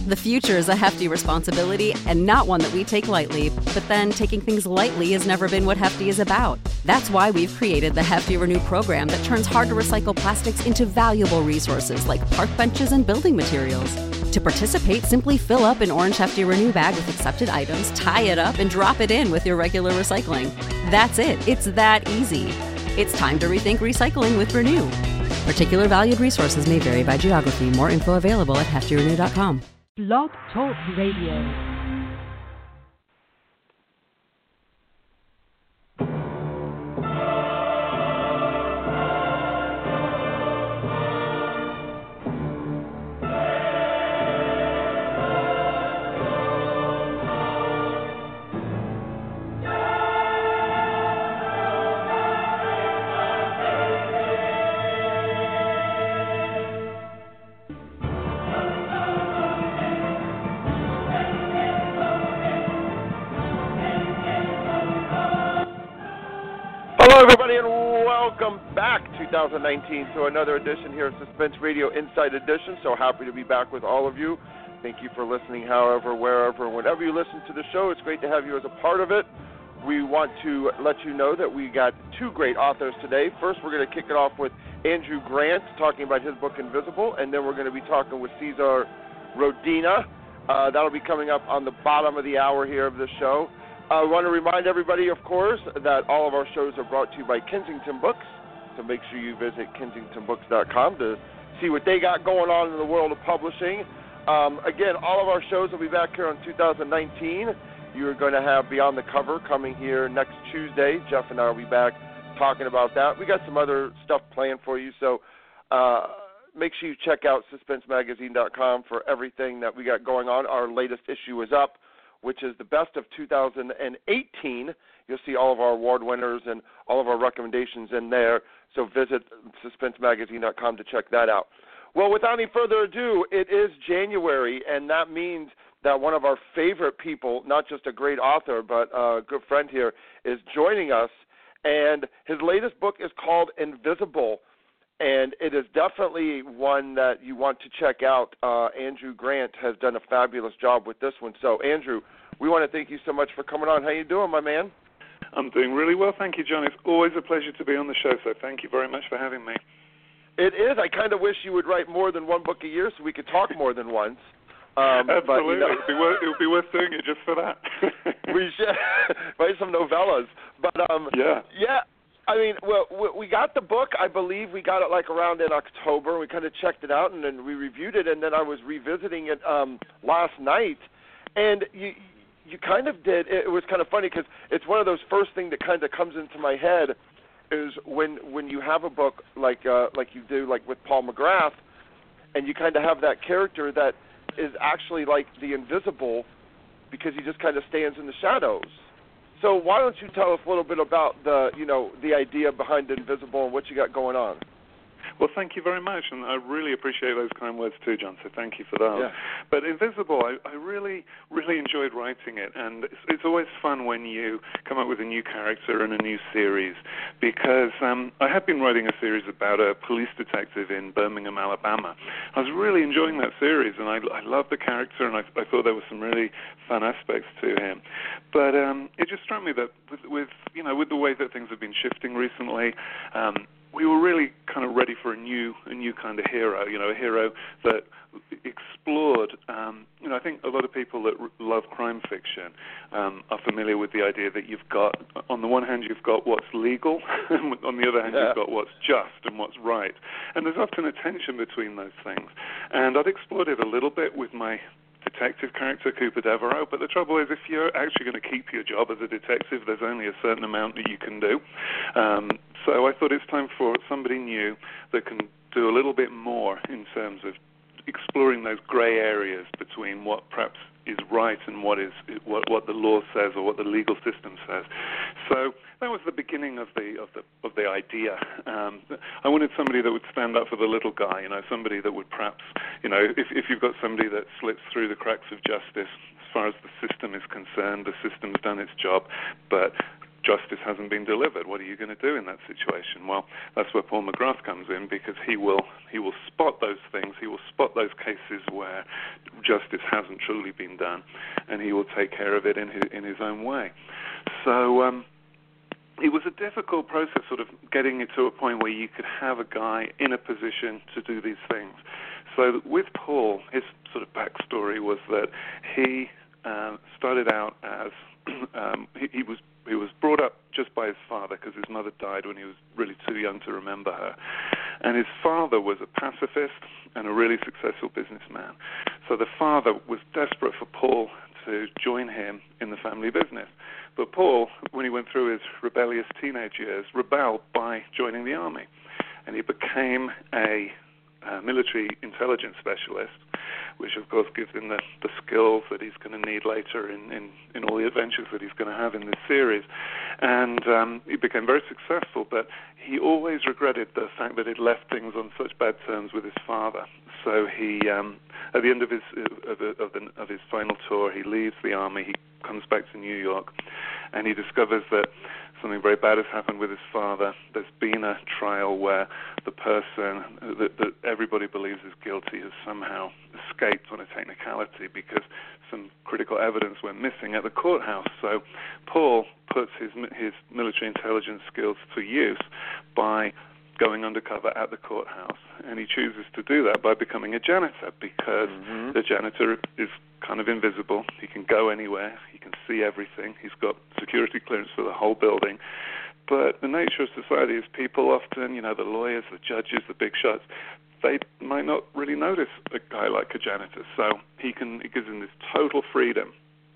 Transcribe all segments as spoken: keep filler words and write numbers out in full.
The future is a hefty responsibility and not one that we take lightly, but then taking things lightly has never been what Hefty is about. That's why we've created the Hefty Renew program that turns hard-to-recycle plastics into valuable resources like park benches and building materials. To participate, simply fill up an orange Hefty Renew bag with accepted items, tie it up, and drop it in with your regular recycling. That's it. It's that easy. It's time to rethink recycling with Renew. Particular valued resources may vary by geography. More info available at hefty renew dot com. Blog Talk Radio. Hello, everybody, and welcome back, two thousand nineteen, to another edition here of Suspense Radio Inside Edition. So happy to be back with all of you. Thank you for listening, however, wherever, whenever you listen to the show. It's great to have you as a part of it. We want to let you know that we got two great authors today. First, we're going to kick it off with Andrew Grant talking about his book Invisible, and then we're going to be talking with Cesar Rodina. Uh, that'll be coming up on the bottom of the hour here of the show. I want to remind everybody, of course, that all of our shows are brought to you by Kensington Books, so make sure you visit kensington books dot com to see what they got going on in the world of publishing. Um, again, all of our shows will be back here in two thousand nineteen. You're going to have Beyond the Cover coming here next Tuesday. Jeff and I will be back talking about that. We got some other stuff planned for you, so uh, make sure you check out suspense magazine dot com for everything that we got going on. Our latest issue is up, which is the best of two thousand eighteen. You'll see all of our award winners and all of our recommendations in there, so visit suspense magazine dot com to check that out. Well, without any further ado, it is January, and that means that one of our favorite people, not just a great author, but a good friend here, is joining us, and his latest book is called Invisible, and it is definitely one that you want to check out. Uh, Andrew Grant has done a fabulous job with this one. So, Andrew, we want to thank you so much for coming on. How you doing, my man? I'm doing really well, thank you, John. It's always a pleasure to be on the show, so thank you very much for having me. It is. I kind of wish you would write more than one book a year so we could talk more than once. Um, Absolutely. But, you know, it, would be worth, it would be worth doing it just for that. We should write some novellas. But, um, yeah. Yeah. I mean, well, we got the book. I believe we got it like around in October. We kind of checked it out and then we reviewed it, and then I was revisiting it um, last night, and you you kind of did. It was kind of funny because it's one of those first things that kind of comes into my head is when when you have a book like uh, like you do, like with Paul McGrath, and you kind of have that character that is actually like the invisible because he just kind of stands in the shadows. So why don't you tell us a little bit about the, you know, the idea behind Invisible and what you got going on? Well, thank you very much, and I really appreciate those kind words too, John, so thank you for that. Yeah. But Invisible, I, I really, really enjoyed writing it, and it's, it's always fun when you come up with a new character and a new series, because um, I had been writing a series about a police detective in Birmingham, Alabama. I was really enjoying that series, and I, I loved the character, and I, I thought there were some really fun aspects to him. But um, it just struck me that with, with, you know, with the way that things have been shifting recently, um, we were really kind of ready for a new, a new kind of hero. You know, a hero that explored. Um, you know, I think a lot of people that r- love crime fiction um, are familiar with the idea that you've got, on the one hand, you've got what's legal, and on the other hand, yeah. you've got what's just and what's right. And there's often a tension between those things. And I've explored it a little bit with my detective character, Cooper Devereaux, but the trouble is if you're actually going to keep your job as a detective, there's only a certain amount that you can do. Um, so I thought it's time for somebody new that can do a little bit more in terms of exploring those gray areas between what perhaps is right and what is what, what the law says or what the legal system says. So that was the beginning of the of the of the idea. Um, I wanted somebody that would stand up for the little guy, you know, somebody that would perhaps, you know, if if you've got somebody that slips through the cracks of justice, as far as the system is concerned, the system's done its job, but justice hasn't been delivered. What are you going to do in that situation? Well, that's where Paul McGrath comes in, because he will he will spot those things. He will spot those cases where justice hasn't truly been done, and he will take care of it in his, in his own way. So um, it was a difficult process, sort of getting it to a point where you could have a guy in a position to do these things. So with Paul, his sort of backstory was that he uh, started out as um, he, he was he was brought up just by his father, because his mother died when he was really too young to remember her. And his father was a pacifist and a really successful businessman. So the father was desperate for Paul to join him in the family business. But Paul, when he went through his rebellious teenage years, rebelled by joining the army. And he became a uh, military intelligence specialist, which of course gives him the, the skills that he's going to need later in, in, in all the adventures that he's going to have in this series. And um, he became very successful, but he always regretted the fact that he'd left things on such bad terms with his father. So he, um, at the end of his of, of, the, of his final tour, he leaves the army, he comes back to New York, and he discovers that something very bad has happened with his father. There's been a trial where the person that, that everybody believes is guilty has somehow escaped on a technicality because some critical evidence went missing at the courthouse. So Paul puts his his military intelligence skills to use by going undercover at the courthouse, and he chooses to do that by becoming a janitor, because mm-hmm. the janitor is kind of invisible. He can go anywhere. He can see everything. He's got security clearance for the whole building. But the nature of society is people often, you know, the lawyers, the judges, the big shots, they might not really notice a guy like a janitor. So he can, it gives him this total freedom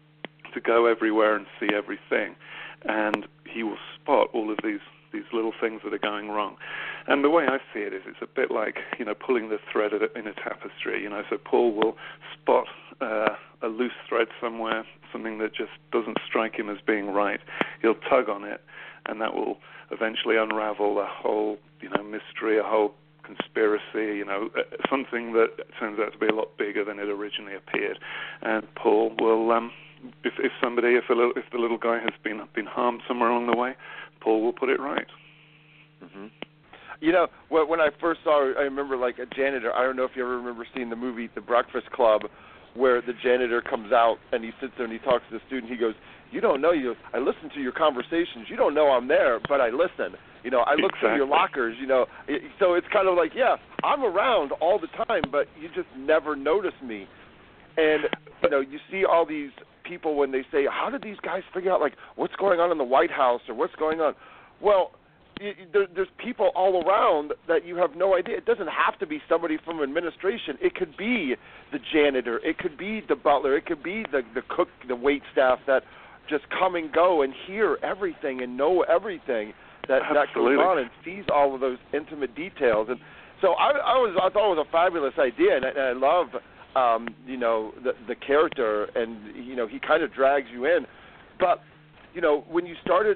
to go everywhere and see everything, and he will spot all of these these little things that are going wrong. And the way I see it is it's a bit like, you know, pulling the thread in a tapestry, you know, so Paul will spot uh, a loose thread somewhere, something that just doesn't strike him as being right. He'll tug on it, and that will eventually unravel a whole, you know, mystery, a whole conspiracy, you know, something that turns out to be a lot bigger than it originally appeared. And Paul will, um, if, if somebody, if, a little, if the little guy has been been harmed somewhere along the way, Paul will put it right. Mm-hmm. You know, when I first saw, I remember like a janitor. I don't know if you ever remember seeing the movie The Breakfast Club, where the janitor comes out and he sits there and he talks to the student. He goes, "You don't know you. I listen to your conversations. You don't know I'm there, but I listen. You know, I look exactly. through your lockers. You know, so it's kind of like, yeah, I'm around all the time, but you just never notice me." And you know, you see all these people when they say, "How did these guys figure out like what's going on in the White House or what's going on?" Well, you, there, there's people all around that you have no idea. It doesn't have to be somebody from administration. It could be the janitor. It could be the butler. It could be the the cook, the wait staff that just come and go and hear everything and know everything that, that goes on and sees all of those intimate details. And so I, I was I thought it was a fabulous idea, and I, and I love um, you know the the character, and you know he kind of drags you in. But you know when you started,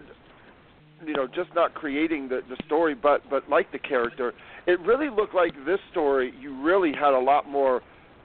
you know just not creating the, the story, but but like the character, it really looked like this story you really had a lot more.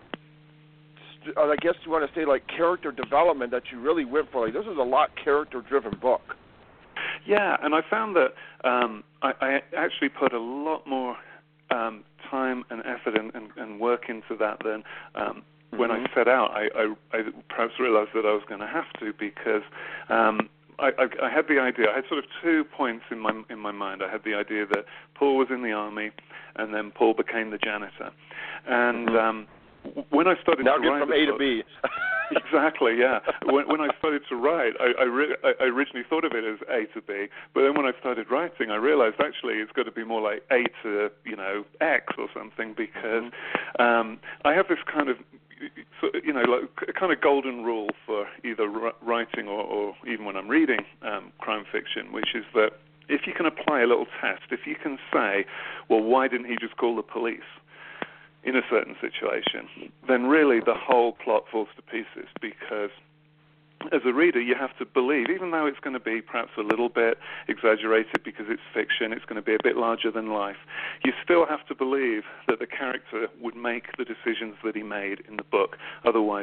I guess you want to say like character development that you really went for. Like this was a lot character-driven book. Yeah, and I found that um, I, I actually put a lot more um, time and effort and, and, and work into that than um, mm-hmm. when I set out. I, I, I perhaps realized that I was going to have to because um, I, I, I had the idea. I had sort of two points in my in my mind. I had the idea that Paul was in the army, and then Paul became the janitor, and. Mm-hmm. Um, When I started now to get write from A to book, B. Exactly, yeah. When, when I started to write, I, I, re- I originally thought of it as A to B, but then when I started writing, I realized actually it's got to be more like A to, you know, X or something, because mm-hmm. um, I have this kind of, you know, like a kind of golden rule for either writing or, or even when I'm reading um, crime fiction, which is that if you can apply a little test, if you can say, well, why didn't he just call the police in a certain situation, then really the whole plot falls to pieces, because as a reader you have to believe, even though it's going to be perhaps a little bit exaggerated because it's fiction, it's going to be a bit larger than life, you still have to believe that the character would make the decisions that he made in the book. Otherwise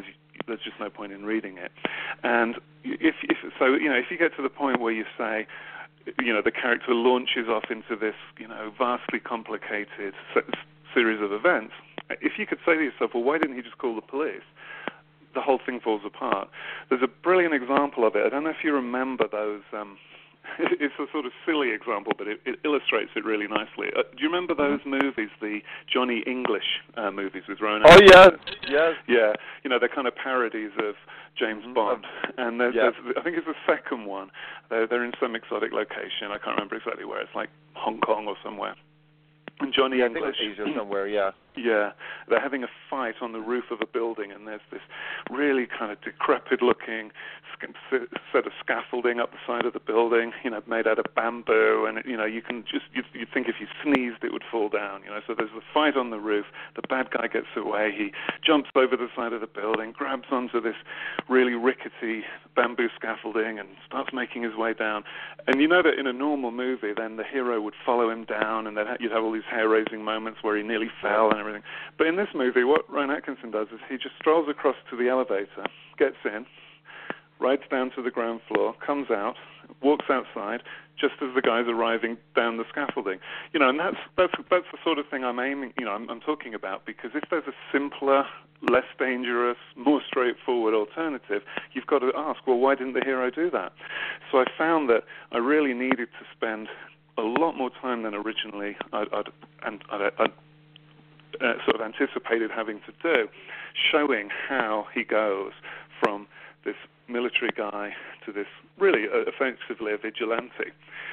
there's just no point in reading it. And if, if so, you know, if you get to the point where you say, you know, the character launches off into this, you know, vastly complicated series of events, if you could say to yourself, well, why didn't he just call the police? The whole thing falls apart. There's a brilliant example of it. I don't know if you remember those. Um, it's a sort of silly example, but it, it illustrates it really nicely. Uh, do you remember those movies, the Johnny English uh, movies with Rowan Oh, Atkinson? yes, yes. Yeah, you know, they're kind of parodies of James Mm-hmm. Bond. And there's, yeah. there's, I think it's the second one. They're, they're in some exotic location. I can't remember exactly where. It's like Hong Kong or somewhere. And Johnny yeah, English. I think it's Asia somewhere, yeah. Yeah, they're having a fight on the roof of a building, and there's this really kind of decrepit-looking set of scaffolding up the side of the building, you know, made out of bamboo, and, you know, you can just, you'd, you'd think if you sneezed it would fall down, you know, so there's the fight on the roof, the bad guy gets away, he jumps over the side of the building, grabs onto this really rickety bamboo scaffolding and starts making his way down, and you know that in a normal movie, then the hero would follow him down, and then you'd have all these hair-raising moments where he nearly fell and everything. But in this movie, what Rowan Atkinson does is he just strolls across to the elevator, gets in, rides down to the ground floor, comes out, walks outside, just as the guy's arriving down the scaffolding. You know, and that's that's that's the sort of thing I'm aiming, you know, I'm, I'm talking about, because if there's a simpler, less dangerous, more straightforward alternative, you've got to ask, well, why didn't the hero do that? So I found that I really needed to spend a lot more time than originally I'd, I'd, and I'd, I'd uh, sort of anticipated having to do, showing how he goes from this military guy to this really uh, effectively a vigilante.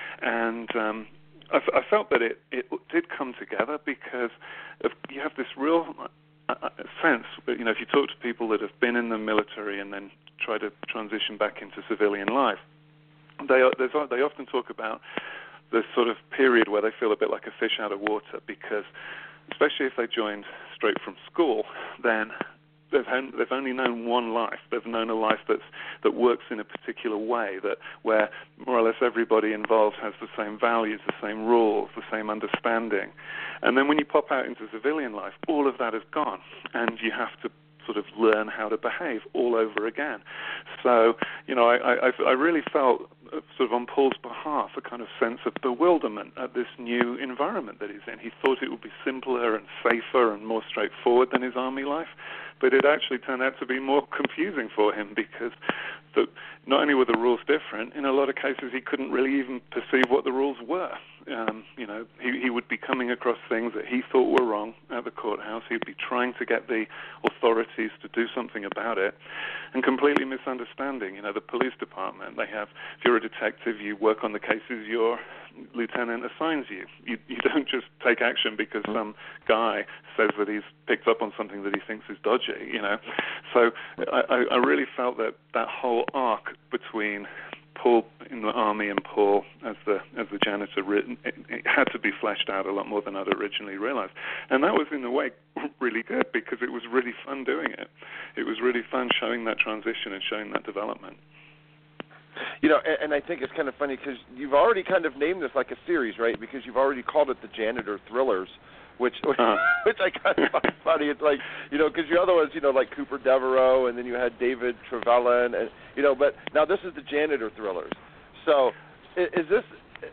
And um, I, f- I felt that it, it did come together because of, you have this real uh, sense, you know, if you talk to people that have been in the military and then try to transition back into civilian life, they, there's, they often talk about this sort of period where they feel a bit like a fish out of water, because especially if they joined straight from school, then they've, they've only known one life. They've known a life that's, that works in a particular way, that where more or less everybody involved has the same values, the same rules, the same understanding. And then when you pop out into civilian life, all of that is gone, and you have to sort of learn how to behave all over again. So, you know, I, I, I really felt sort of on Paul's behalf a kind of sense of bewilderment at this new environment that he's in. He thought it would be simpler and safer and more straightforward than his army life, but it actually turned out to be more confusing for him, because the, not only were the rules different, in a lot of cases he couldn't really even perceive what the rules were. Um, you know, he, he would be coming across things that he thought were wrong at the courthouse. He'd be trying to get the authorities to do something about it, and completely misunderstanding. You know, the police department, they have, if you're a detective, you work on the cases your lieutenant assigns you. You, you don't just take action because some guy says that he's picked up on something that he thinks is dodgy, you know. So I, I really felt that that whole arc between Paul in the army and Paul as the as the janitor written, it, it had to be fleshed out a lot more than I'd originally realized. And that was in a way really good, because it was really fun doing it. It was really fun showing that transition and showing that development. You know, and, and I think it's kind of funny because you've already kind of named this like a series, right? Because you've already called it the Janitor Thrillers, which which, uh-huh. which I kind of find funny. It's like, you know, because your other ones, you know, like Cooper Devereaux, and then you had David Trevelyan, and you know, but now this is the Janitor Thrillers. So, is, is this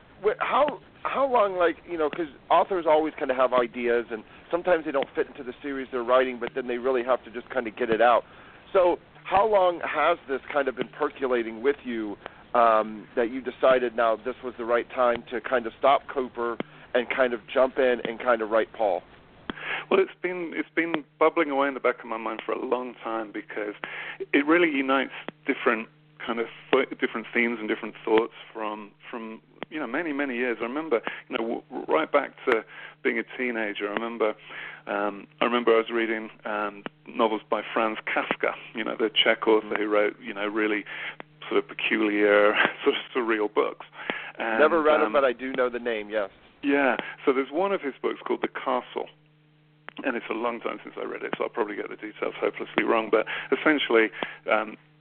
how how long, like, you know, because authors always kind of have ideas, and sometimes they don't fit into the series they're writing, but then they really have to just kind of get it out. So, how long has this kind of been percolating with you, um, that you decided now this was the right time to kind of stop Cooper and kind of jump in and kind of write Paul? Well, it's been it's been bubbling away in the back of my mind for a long time, because it really unites different kind of different themes and different thoughts from from you know many many years. I remember you know w- right back to being a teenager. I remember um, I remember I was reading um, novels by Franz Kafka, you know, the Czech author who wrote you know really sort of peculiar, sort of surreal books. And, Never read um, it, but I do know the name. Yes. Yeah. So there's one of his books called The Castle. And it's a long time since I read it, so I'll probably get the details hopelessly wrong. But essentially, um,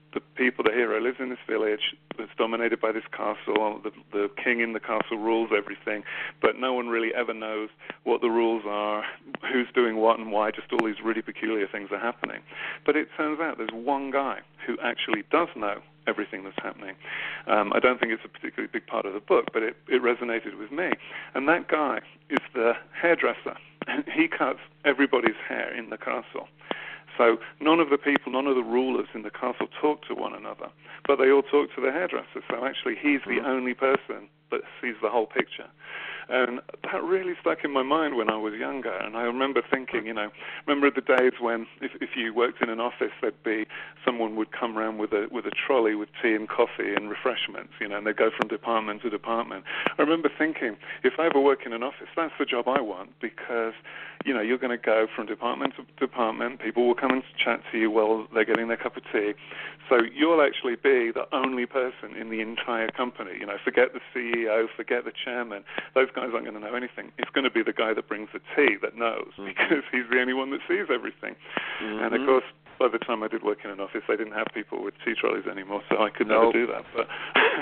the people, the hero lives in this village that's dominated by this castle. The, the king in the castle rules everything, but no one really ever knows what the rules are, who's doing what and why. Just all these really peculiar things are happening. But it turns out there's one guy who actually does know everything that's happening. Um, I don't think it's a particularly big part of the book, but it, it resonated with me. And that guy is the hairdresser. He cuts everybody's hair in the castle. So none of the people, none of the rulers in the castle talk to one another, but they all talk to the hairdresser. So actually he's the only person that sees the whole picture. And that really stuck in my mind when I was younger. And I remember thinking, you know, remember the days when if, if you worked in an office, there'd be someone would come around with a with a trolley with tea and coffee and refreshments, you know, and they'd go from department to department. I remember thinking, if I ever work in an office, that's the job I want, because, you know, you're going to go from department to department. People will come and chat to you while they're getting their cup of tea. So you'll actually be the only person in the entire company. You know, forget the C E O, forget the chairman. Those guys aren't going to know anything. It's going to be the guy that brings the tea that knows, mm-hmm. because he's the only one that sees everything. Mm-hmm. And of course, by the time I did work in an office, they didn't have people with tea trolleys anymore, so I could nope. never do that. But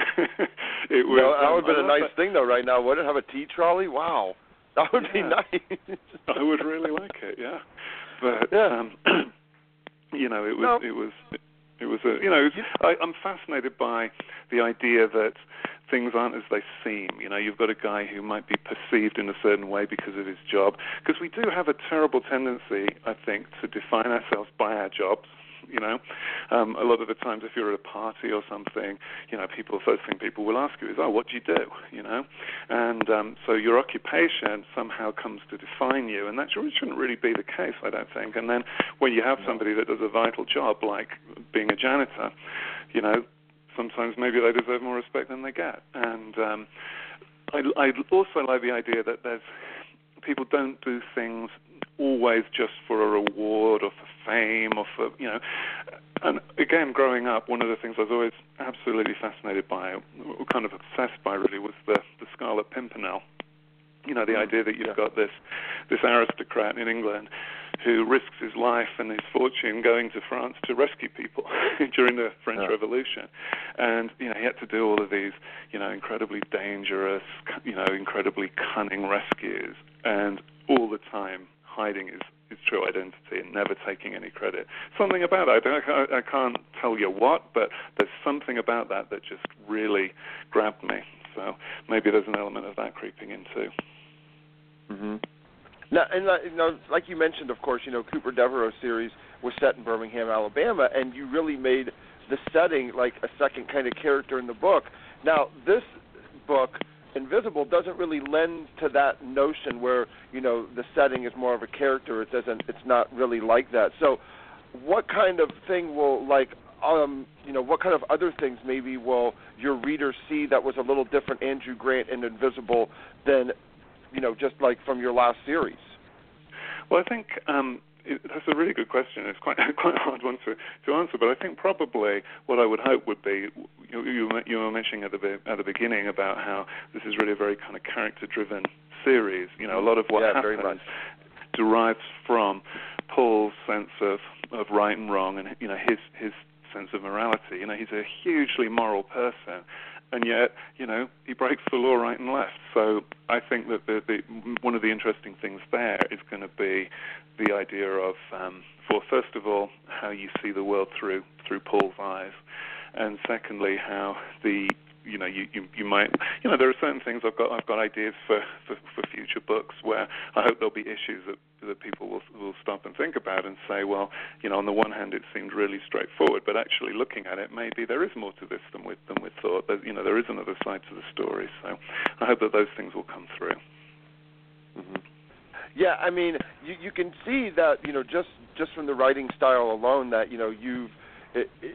it was. No, that would have um, been a nice that. thing, though. Right now, would it have a tea trolley? Wow, that would yeah. be nice. I would really like it. Yeah, but yeah. Um, you know, it was nope. it was. It was a, you know, it was, I, I'm fascinated by the idea that things aren't as they seem. You know, you've got a guy who might be perceived in a certain way because of his job, because we do have a terrible tendency, I think, to define ourselves by our jobs. You know, um, a lot of the times if you're at a party or something, you know, people, first thing people will ask you is, oh, what do you do? You know, and um, so your occupation somehow comes to define you, and that shouldn't really be the case, I don't think. And then when you have somebody that does a vital job like being a janitor, you know, sometimes maybe they deserve more respect than they get. And um, I, I also like the idea that there's people don't do things always just for a reward or for fame or for, you know. And again, growing up, one of the things I was always absolutely fascinated by, or kind of obsessed by really, was the, the Scarlet Pimpernel. You know, the mm, idea that you've yeah. got this this aristocrat in England who risks his life and his fortune going to France to rescue people during the French yeah. Revolution. And, you know, he had to do all of these, you know, incredibly dangerous, you know, incredibly cunning rescues, and all the time hiding his, his true identity and never taking any credit. Something about that, I, I, I can't tell you what, but there's something about that that just really grabbed me. So maybe there's an element of that creeping in too. Mm-hmm. Now, and uh, you know, like you mentioned, of course, you know, Cooper Devereaux series was set in Birmingham, Alabama, and you really made the setting like a second kind of character in the book. Now, this book, Invisible, doesn't really lend to that notion where, you know, the setting is more of a character. It doesn't. It's not really like that. So, what kind of thing will like, um, you know, what kind of other things maybe will your readers see that was a little different Andrew Grant in Invisible than, you know, just like from your last series? Well, I think um, it, that's a really good question. It's quite quite a hard one to, to answer, but I think probably what I would hope would be, you, you, you were mentioning at the at the beginning about how this is really a very kind of character-driven series. You know, a lot of what yeah, happens derives from Paul's sense of, of right and wrong, and, you know, his his sense of morality. You know, he's a hugely moral person, and yet, you know, he breaks the law right and left. So I think that the, the, one of the interesting things there is going to be the idea of, um, for first of all, how you see the world through through Paul's eyes, and secondly, how the you know you, you you might you know there are certain things I've got I've got ideas for, for, for future books where I hope there'll be issues that that people will will stop and think about and say, well, you know, on the one hand it seemed really straightforward, but actually looking at it, maybe there is more to this than we than we thought. There, you know, there is another side to the story. So I hope that those things will come through. Mm-hmm. Yeah, I mean, you you can see that, you know, just just from the writing style alone that, you know, you've it, it,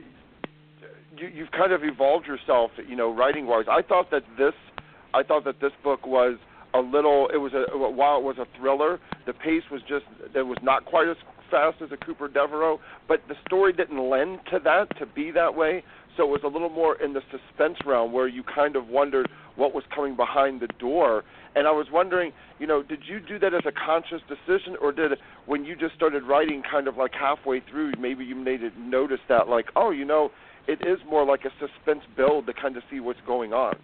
you, you've kind of evolved yourself, you know, writing-wise. I thought that this, I thought that this book was a little. It was a while it was a thriller. The pace was just it was not quite as fast as a Cooper Devereaux, but the story didn't lend to that to be that way. So it was a little more in the suspense realm where you kind of wondered what was coming behind the door. And I was wondering, you know, did you do that as a conscious decision, or did when you just started writing kind of like halfway through, maybe you made it notice that like, oh, you know, it is more like a suspense build to kind of see what's going on.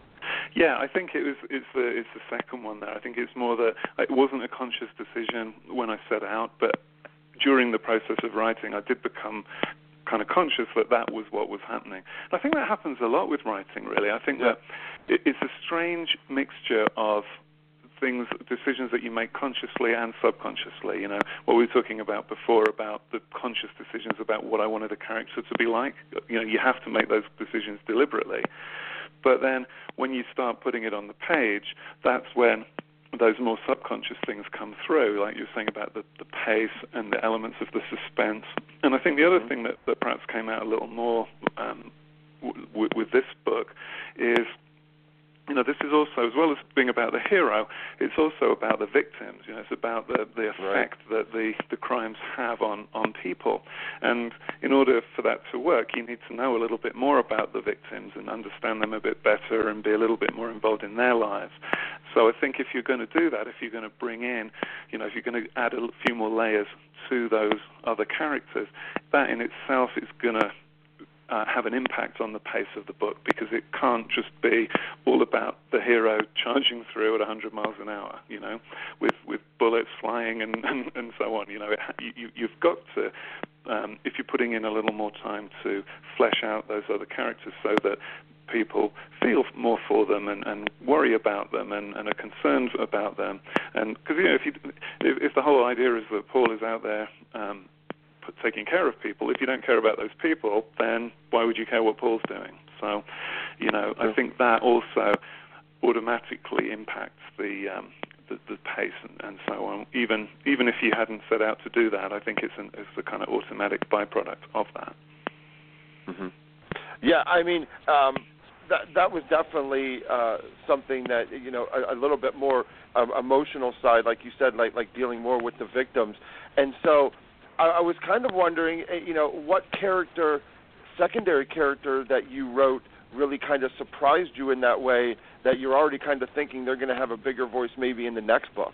Yeah, I think it was. It's the it's the second one there. I think it's more that it wasn't a conscious decision when I set out, but during the process of writing, I did become kind of conscious that that was what was happening. And I think that happens a lot with writing, really. I think yeah. that it, it's a strange mixture of things, decisions that you make consciously and subconsciously. You know, what we were talking about before about the conscious decisions about what I wanted a character to be like. You know, you have to make those decisions deliberately. But then when you start putting it on the page, that's when those more subconscious things come through, like you were saying about the, the pace and the elements of the suspense. And I think the other thing that, that perhaps came out a little more um, w- w- with this book is, you know, this is also, as well as being about the hero, it's also about the victims. You know, it's about the, the effect right. that the, the crimes have on, on people. And in order for that to work, you need to know a little bit more about the victims and understand them a bit better and be a little bit more involved in their lives. So I think if you're going to do that, if you're going to bring in, you know, if you're going to add a few more layers to those other characters, that in itself is going to Uh, have an impact on the pace of the book, because it can't just be all about the hero charging through at one hundred miles an hour, you know, with, with bullets flying and, and, and so on. You know, it, you, you've got to, um, if you're putting in a little more time to flesh out those other characters so that people feel more for them and, and worry about them and, and are concerned about them. And because, you know, if, you, if, if the whole idea is that Paul is out there um, taking care of people, if you don't care about those people, then why would you care what Paul's doing? So, you know, I think that also automatically impacts the um, the, the pace and, and so on. Even even if you hadn't set out to do that, I think it's an, it's the kind of automatic byproduct of that. Mm-hmm. Yeah, I mean, um, that that was definitely uh, something that, you know, a, a little bit more um, emotional side, like you said, like like dealing more with the victims, and so. I was kind of wondering, you know, what character, secondary character that you wrote really kind of surprised you in that way, that you're already kind of thinking they're going to have a bigger voice maybe in the next book?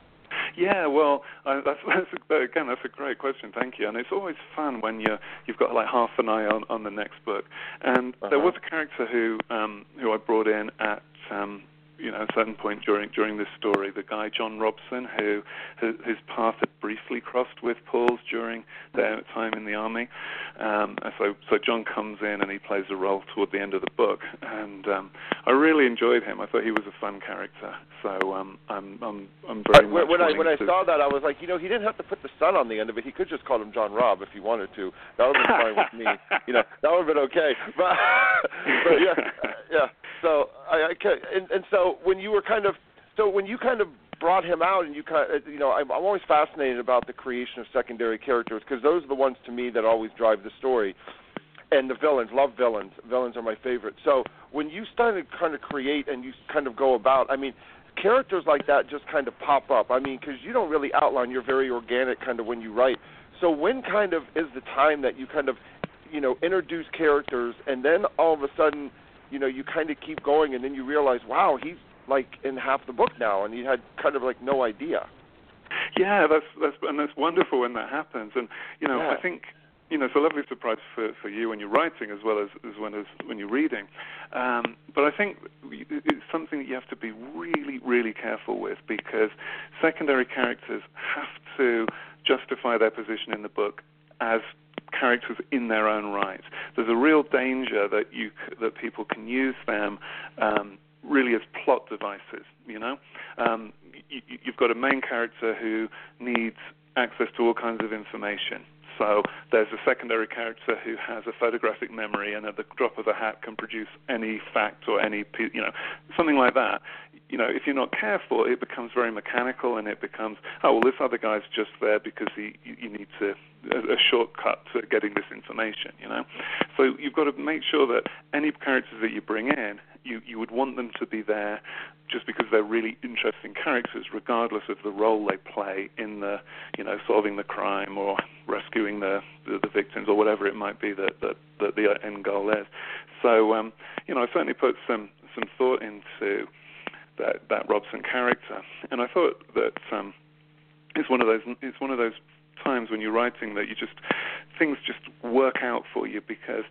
Yeah, well, uh, that's, that's a, again, that's a great question. Thank you. And it's always fun when you you've got like half an eye on, on the next book. And uh-huh. there was a character who um, who I brought in at. Um, you know, at a certain point during during this story, the guy John Robson, who his path had briefly crossed with Paul's during their time in the army. Um, so so John comes in and he plays a role toward the end of the book, and um, I really enjoyed him. I thought he was a fun character. So um, I'm I'm I'm very when, much when I when I to... saw that, I was like, you know, he didn't have to put the son on the end of it. He could just call him John Rob if he wanted to. That would have been fine with me. You know, that would have been okay. But, but yeah, yeah. So I, I and, and so when you were kind of so when you kind of brought him out, and you kind of, you know, I'm, I'm always fascinated about the creation of secondary characters, because those are the ones to me that always drive the story. And the villains, love villains. Villains are my favorite. So when you started to kind of create and you kind of go about, I mean, characters like that just kind of pop up. I mean, because you don't really outline. You're very organic kind of when you write. So when kind of is the time that you kind of, you know, introduce characters, and then all of a sudden, you know, you kind of keep going, and then you realize, wow, he's like in half the book now, and you had kind of like no idea. Yeah, that's that's and that's wonderful when that happens. And you know, yeah. I think, you know, it's a lovely surprise for, for you when you're writing as well as as when as when you're reading. Um, but I think it's something that you have to be really, really careful with, because secondary characters have to justify their position in the book as characters in their own right. There's a real danger that you that people can use them um, really as plot devices. You know, um, you, you've got a main character who needs access to all kinds of information. So there's a secondary character who has a photographic memory and at the drop of a hat can produce any fact or any, you know, something like that. You know, if you're not careful, it becomes very mechanical, and it becomes, oh, well, this other guy's just there because he, you need to, a, a shortcut to getting this information, you know. So you've got to make sure that any characters that you bring in, you, you would want them to be there just because they're really interesting characters, regardless of the role they play in the, you know, solving the crime or rescuing the, the, the victims or whatever it might be that, that, that the end goal is. So, um, you know, I certainly put some, some thought into that that Robson character, and I thought that um, it's one of those it's one of those times when you're writing that you just things just work out for you, because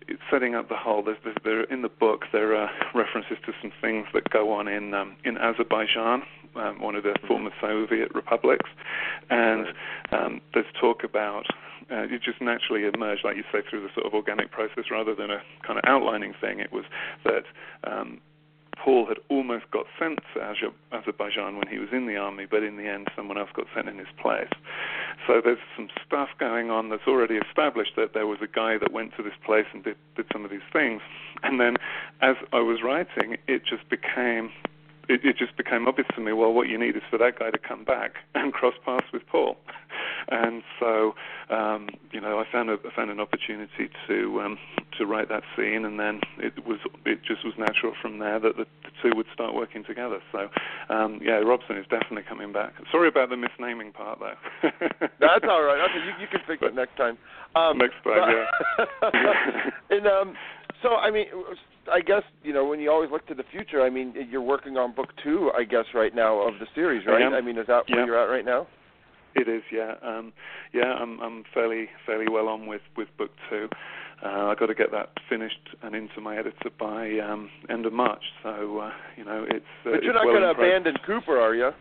it's setting up the whole. There's, there's, there in the book there are references to some things that go on in um, in Azerbaijan, um, one of the former Soviet republics, and um, there's talk about. Uh, it just naturally emerged, like you say, through the sort of organic process rather than a kind of outlining thing. It was that um, Paul had almost got sent to Azerbaijan when he was in the army, but in the end someone else got sent in his place. So there's some stuff going on that's already established that there was a guy that went to this place and did, did some of these things. And then as I was writing, it just became... It, it just became obvious to me, well, what you need is for that guy to come back and cross paths with Paul. And so, um, you know, I found a, I found an opportunity to um, to write that scene, and then it was it just was natural from there that the, the two would start working together. So, um, yeah, Robson is definitely coming back. Sorry about the misnaming part, though. That's all right. Okay, you, you can fix it next time. Um, next time, yeah. and um, so, I mean. I guess, you know, when you always look to the future, I mean, you're working on book two, I guess, right now of the series, right? I, I mean, is that where yeah. you're at right now? It is, yeah. Um, yeah, I'm, I'm fairly fairly well on with, with book two. Uh, I've got to get that finished and into my editor by um, end of March. So, uh, you know, it's uh, But you're it's not well going to abandon Cooper, are you?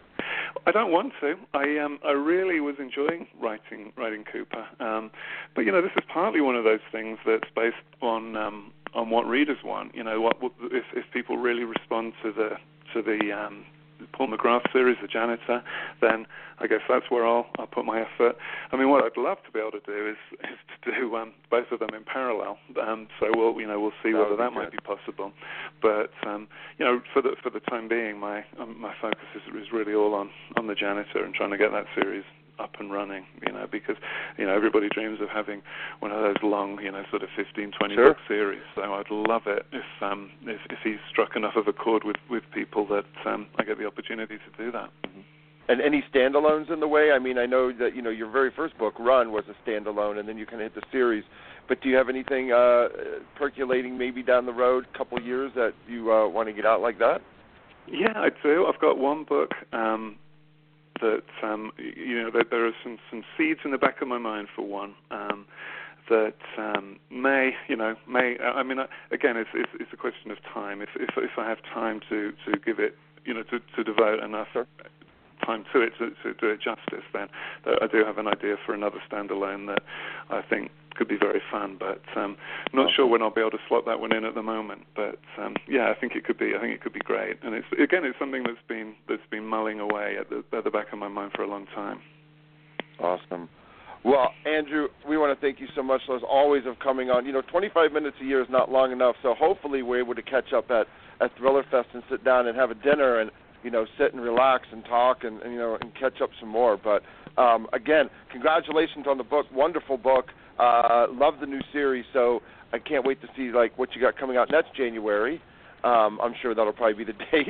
I don't want to. I um I really was enjoying writing writing Cooper. Um, but you know, this is partly one of those things that's based on um, on what readers want. You know, what if if people really respond to the to the um, Paul McGrath series, The Janitor, then I guess that's where I'll I'll put my effort. I mean, what I'd love to be able to do is, is to do um, both of them in parallel. Um, so we'll you know we'll see that whether that good. might be possible. But um, you know, for the for the time being, my um, my focus is, is really all on, on The Janitor and trying to get that series up and running, you know, because, you know, everybody dreams of having one of those long, you know, sort of fifteen, twenty sure. book series. So I'd love it if um, if, if he's struck enough of a chord with, with people that um, I get the opportunity to do that. Mm-hmm. And any standalones in the way? I mean, I know that, you know, your very first book, Run, was a standalone, and then you kind of hit the series. But do you have anything uh, percolating maybe down the road, a couple years, that you uh, want to get out like that? Yeah, I do. I've got one book um, that, um, you know, that there are some, some seeds in the back of my mind for one. Um, that um, may, you know, may. I mean, again, it's, it's it's a question of time. If if if I have time to, to give it, you know, to, to devote enough Sure. time to it to, to do it justice, then I do have an idea for another standalone that I think could be very fun. But um, I'm not sure when I'll be able to slot that one in at the moment. But um, yeah, I think it could be. I think it could be great. And it's again, it's something that's been that's been mulling away at the at the back of my mind for a long time. Awesome. Well, Andrew, we want to thank you so much, as always, of coming on. You know, twenty-five minutes a year is not long enough, so hopefully we're able to catch up at, at Thriller Fest and sit down and have a dinner and, you know, sit and relax and talk and, and you know, and catch up some more. But, um, again, congratulations on the book. Wonderful book. Uh, love the new series, so I can't wait to see, like, what you got coming out next January. Um, I'm sure that'll probably be the date.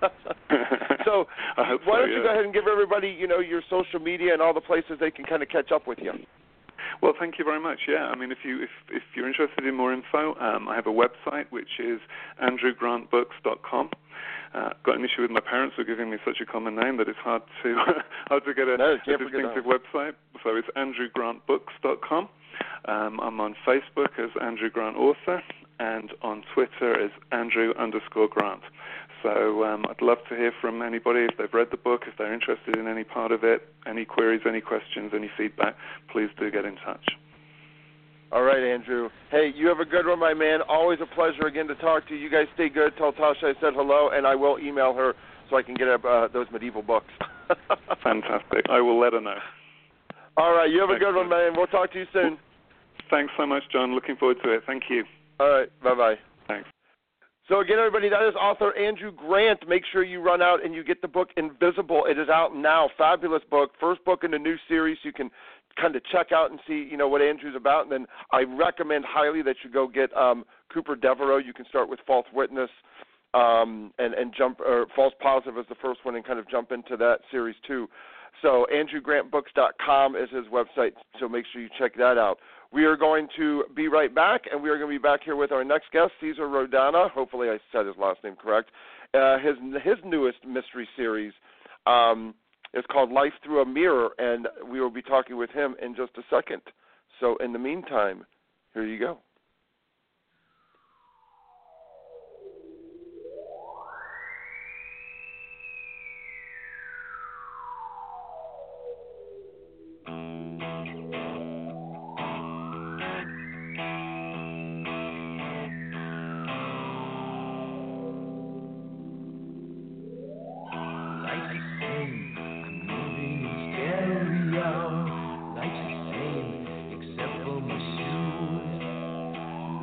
So why so, don't yeah. you go ahead and give everybody, you know, your social media and all the places they can kind of catch up with you. Well, thank you very much. Yeah, I mean, if you if if you're interested in more info, um, I have a website which is andrew grant books dot com. Uh, got an issue with my parents for giving me such a common name that it's hard to hard to get a, no, a distinctive website. So it's andrew grant books dot com. Um, I'm on Facebook as Andrew Grant Author, and on Twitter as Andrew underscore Grant. So um, I'd love to hear from anybody if they've read the book, if they're interested in any part of it, any queries, any questions, any feedback, please do get in touch. All right, Andrew. Hey, you have a good one, my man. Always a pleasure again to talk to you. You guys stay good. Tell Tasha I said hello, and I will email her so I can get uh, those medieval books. Fantastic. I will let her know. All right, you have a Thanks, good one, man. We'll talk to you soon. Thanks so much, John. Looking forward to it. Thank you. All right, bye-bye. Thanks. So again, everybody, that is author Andrew Grant. Make sure you run out and you get the book Invisible. It is out now. Fabulous book. First book in the new series. You can kind of check out and see, you know, what Andrew's about. And then I recommend highly that you go get um, Cooper Devereaux. You can start with False Witness um, and, and jump, or False Positive as the first one, and kind of jump into that series too. So andrew grant books dot com is his website, so make sure you check that out. We are going to be right back, and we are going to be back here with our next guest, Cesar Rodana. Hopefully I said his last name correct. Uh, his his newest mystery series um, is called Life Through a Mirror, and we will be talking with him in just a second. So in the meantime, here you go.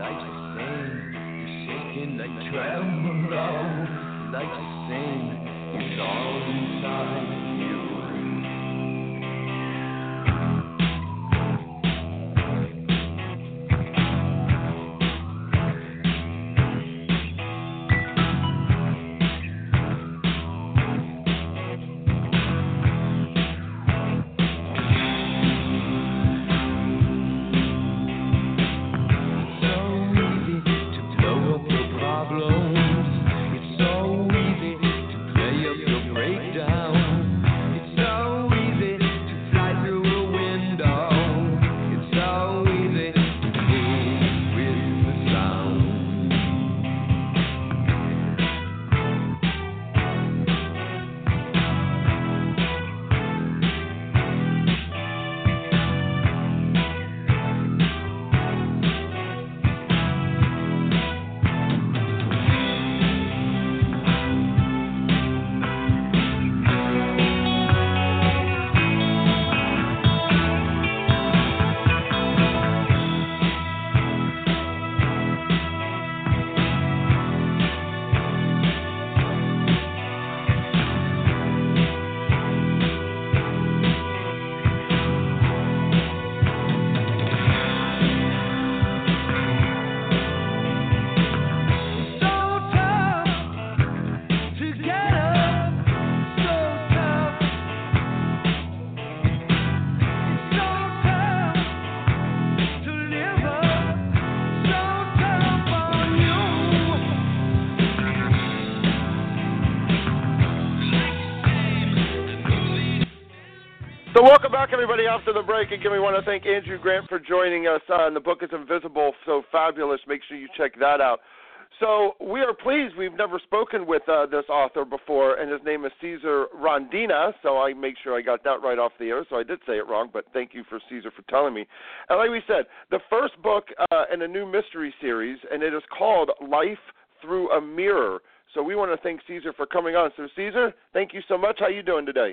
like sand, shaking like tremolo, like sand, it's all inside you. So welcome back, everybody, after the break. Again, we want to thank Andrew Grant for joining us. Uh, and the book is Invisible, so fabulous. Make sure you check that out. So we are pleased. We've never spoken with uh, this author before, and his name is Cesar Rondina, so I make sure I got that right off the air. So I did say it wrong, but thank you for Cesar for telling me. And like we said, the first book uh, in a new mystery series, and it is called Life Through a Mirror. So we want to thank Cesar for coming on. So Cesar, thank you so much. How you doing today?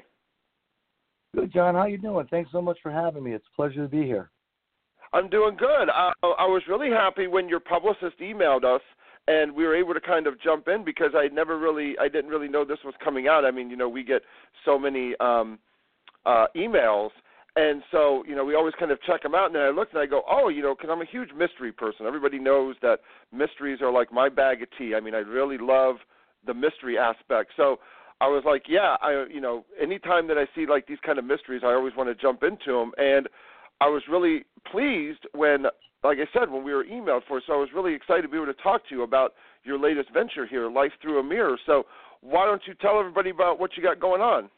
Good, John. How you doing? Thanks so much for having me. It's a pleasure to be here. I'm doing good. I, I was really happy when your publicist emailed us, and we were able to kind of jump in because I never really, I didn't really know this was coming out. I mean, you know, we get so many um, uh, emails, and so, you know, we always kind of check them out. And then I looked and I go, oh, you know, because I'm a huge mystery person. Everybody knows that mysteries are like my bag of tea. I mean, I really love the mystery aspect. So I was like, yeah, I, you know, anytime that I see like these kind of mysteries, I always want to jump into them. And I was really pleased when, like I said, when we were emailed for, so I was really excited to be able to talk to you about your latest venture here, Life Through a Mirror. So why don't you tell everybody about what you got going on?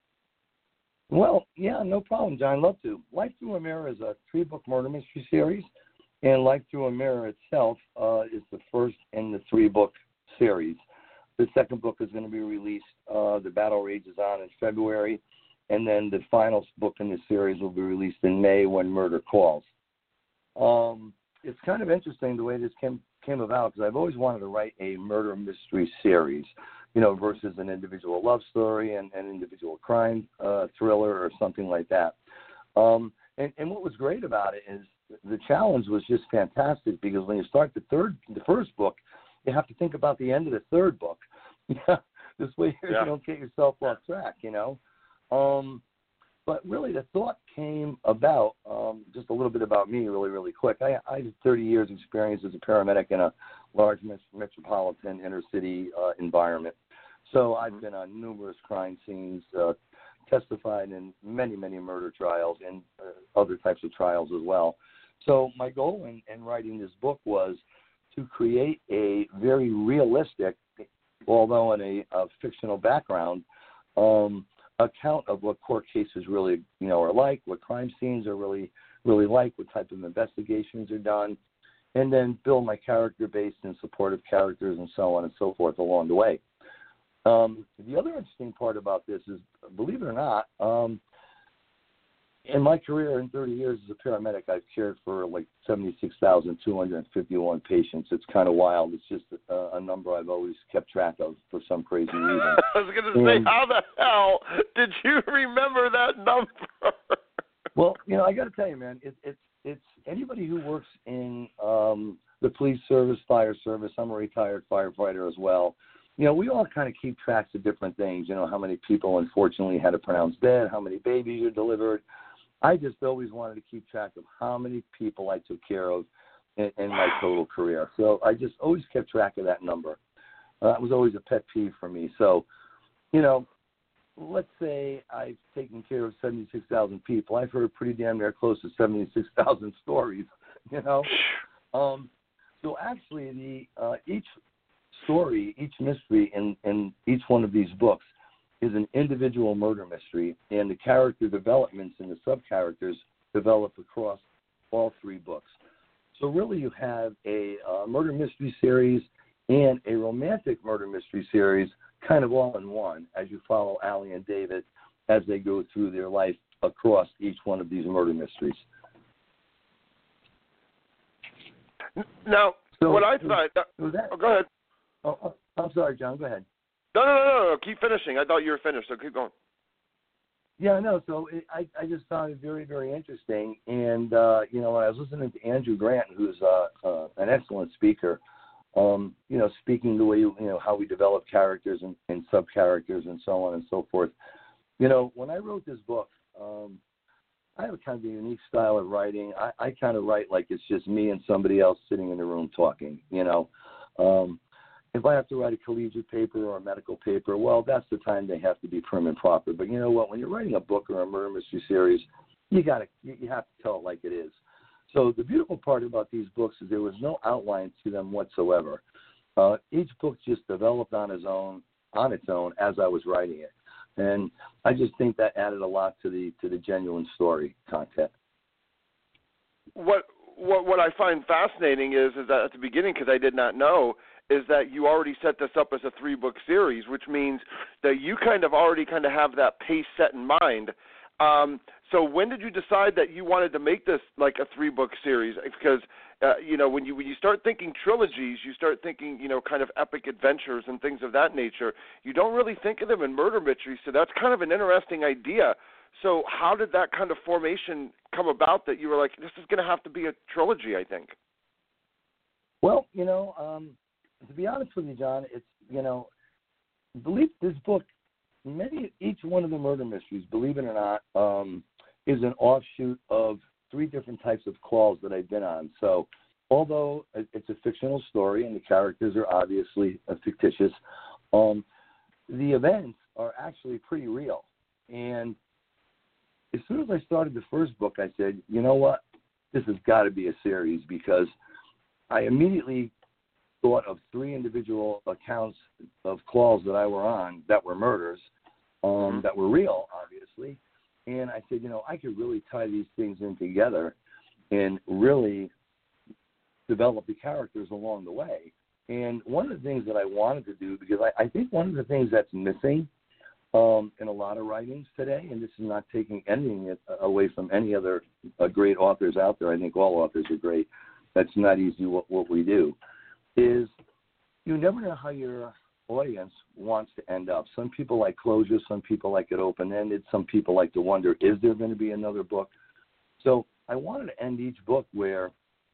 Well, yeah, no problem, John. I'd love to. Life Through a Mirror is a three-book murder mystery series, and Life Through a Mirror itself uh, is the first in the three-book series. The second book is going to be released. Uh, the Battle Rages On in February, and then the final book in the series will be released in May, When Murder Calls. Um, it's kind of interesting the way this came came about because I've always wanted to write a murder mystery series, you know, versus an individual love story and an individual crime uh, thriller or something like that. Um, and, and what was great about it is the challenge was just fantastic because when you start the third, the first book, you have to think about the end of the third book. This way yeah. you don't get yourself off track, you know. Um, but really the thought came about, um, just a little bit about me really, really quick. I, I had thirty years experience as a paramedic in a large metropolitan inner city uh, environment. So I've been on numerous crime scenes, uh, testified in many, many murder trials and uh, other types of trials as well. So my goal in, in writing this book was to create a very realistic, although in a, a fictional background, um, account of what court cases really, you know, are like, what crime scenes are really, really like, what type of investigations are done, and then build my character base and supportive characters and so on and so forth along the way. Um, the other interesting part about this is, believe it or not, um, in my career in thirty years as a paramedic, I've cared for like seventy-six thousand two hundred fifty-one patients. It's kind of wild. It's just a, a number I've always kept track of for some crazy reason. I was going to say, how the hell did you remember that number? Well, you know, I got to tell you, man, it, it's it's anybody who works in um, the police service, fire service. I'm a retired firefighter as well. You know, we all kind of keep tracks of different things. You know, how many people unfortunately had to pronounce dead, how many babies are delivered. I just always wanted to keep track of how many people I took care of in, in my total career. So I just always kept track of that number. Uh, that was always a pet peeve for me. So, you know, let's say I've taken care of seventy-six thousand people. I've heard pretty damn near close to seventy-six thousand stories, you know. Um, so actually, the uh, each story, each mystery in, in each one of these books is an individual murder mystery, and the character developments and the sub-characters develop across all three books. So really you have a uh, murder mystery series and a romantic murder mystery series kind of all in one as you follow Allie and David as they go through their life across each one of these murder mysteries. Now, so, what I thought... was that, oh, go ahead. Oh, oh, I'm sorry, John. Go ahead. No, no, no, no, no. Keep finishing. I thought you were finished, so keep going. Yeah, no, so it, I, I just found it very, very interesting. And, uh, you know, when I was listening to Andrew Grant, who's uh, uh, an excellent speaker, um, you know, speaking the way, you know, how we develop characters and, and sub-characters and so on and so forth. You know, when I wrote this book, um, I have a kind of a unique style of writing. I, I kind of write like it's just me and somebody else sitting in the room talking, you know. Um, if I have to write a collegiate paper or a medical paper, well, that's the time they have to be prim and proper. But you know what? When you're writing a book or a murder mystery series, you got to you, you have to tell it like it is. So the beautiful part about these books is there was no outline to them whatsoever. Uh, each book just developed on its own, on its own as I was writing it, and I just think that added a lot to the to the genuine story content. What what what I find fascinating is is that at the beginning, because I did not know, is that you already set this up as a three-book series, which means that you kind of already kind of have that pace set in mind. Um, so when did you decide that you wanted to make this like a three-book series? Because, uh, you know, when you when you start thinking trilogies, you start thinking, you know, kind of epic adventures and things of that nature. You don't really think of them in murder mysteries, so that's kind of an interesting idea. So how did that kind of formation come about that you were like, this is going to have to be a trilogy, I think? Well, you know, um, to be honest with you, John, it's, you know, believe this book, many, each one of the murder mysteries, believe it or not, um, is an offshoot of three different types of calls that I've been on. So although it's a fictional story and the characters are obviously fictitious, um, the events are actually pretty real. And as soon as I started the first book, I said, you know what, this has got to be a series, because I immediately thought of three individual accounts of calls that I were on that were murders, um, that were real, obviously. And I said, you know, I could really tie these things in together and really develop the characters along the way. And one of the things that I wanted to do, because I, I think one of the things that's missing um, in a lot of writings today, and this is not taking anything away from any other uh, great authors out there, I think all authors are great. That's not easy what, what we do, is you never know how your audience wants to end up. Some people like closure, some people like it open-ended, some people like to wonder, is there going to be another book? So I wanted to end each book where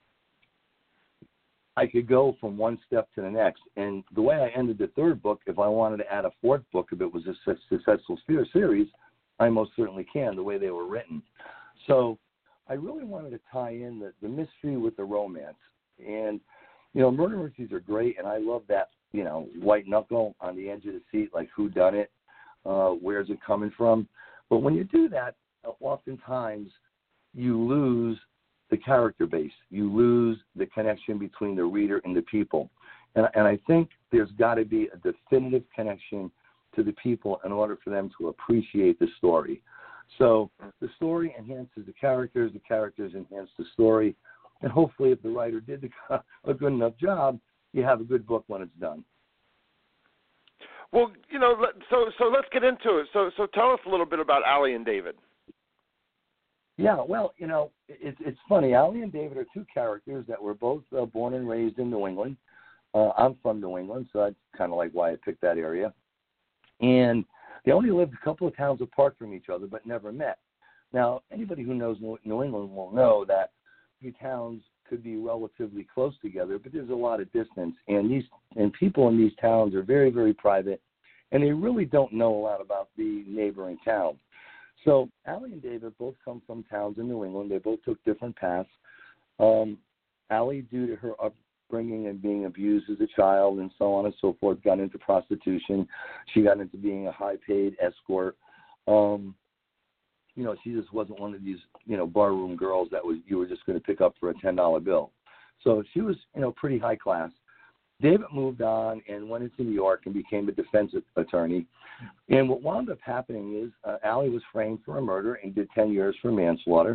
I could go from one step to the next. And the way I ended the third book, if I wanted to add a fourth book, if it was a successful series, I most certainly can, the way they were written. So I really wanted to tie in the, the mystery with the romance. And, you know, murder mysteries are great, and I love that, you know, white knuckle on the edge of the seat, like who done it, uh, where's it coming from. But when you do that, oftentimes you lose the character base. You lose the connection between the reader and the people. And, and I think there's got to be a definitive connection to the people in order for them to appreciate the story. So the story enhances the characters, the characters enhance the story, and hopefully if the writer did a good enough job, you have a good book when it's done. Well, you know, so so let's get into it. So so tell us a little bit about Allie and David. Yeah, well, you know, it's it's funny. Allie and David are two characters that were both uh, born and raised in New England. Uh, I'm from New England, so that's kind of like why I picked that area. And they only lived a couple of towns apart from each other, but never met. Now, anybody who knows New England will know that the towns could be relatively close together, but there's a lot of distance. And these and people in these towns are very, very private, and they really don't know a lot about the neighboring town. So Allie and David both come from towns in New England. They both took different paths. Um, Allie, due to her upbringing and being abused as a child and so on and so forth, got into prostitution. She got into being a high-paid escort. Um, you know, she just wasn't one of these, you know, barroom girls that was you were just going to pick up for a ten dollar bill. So she was, you know, pretty high class. David moved on and went into New York and became a defense attorney. And what wound up happening is uh, Allie was framed for a murder and did ten years for manslaughter.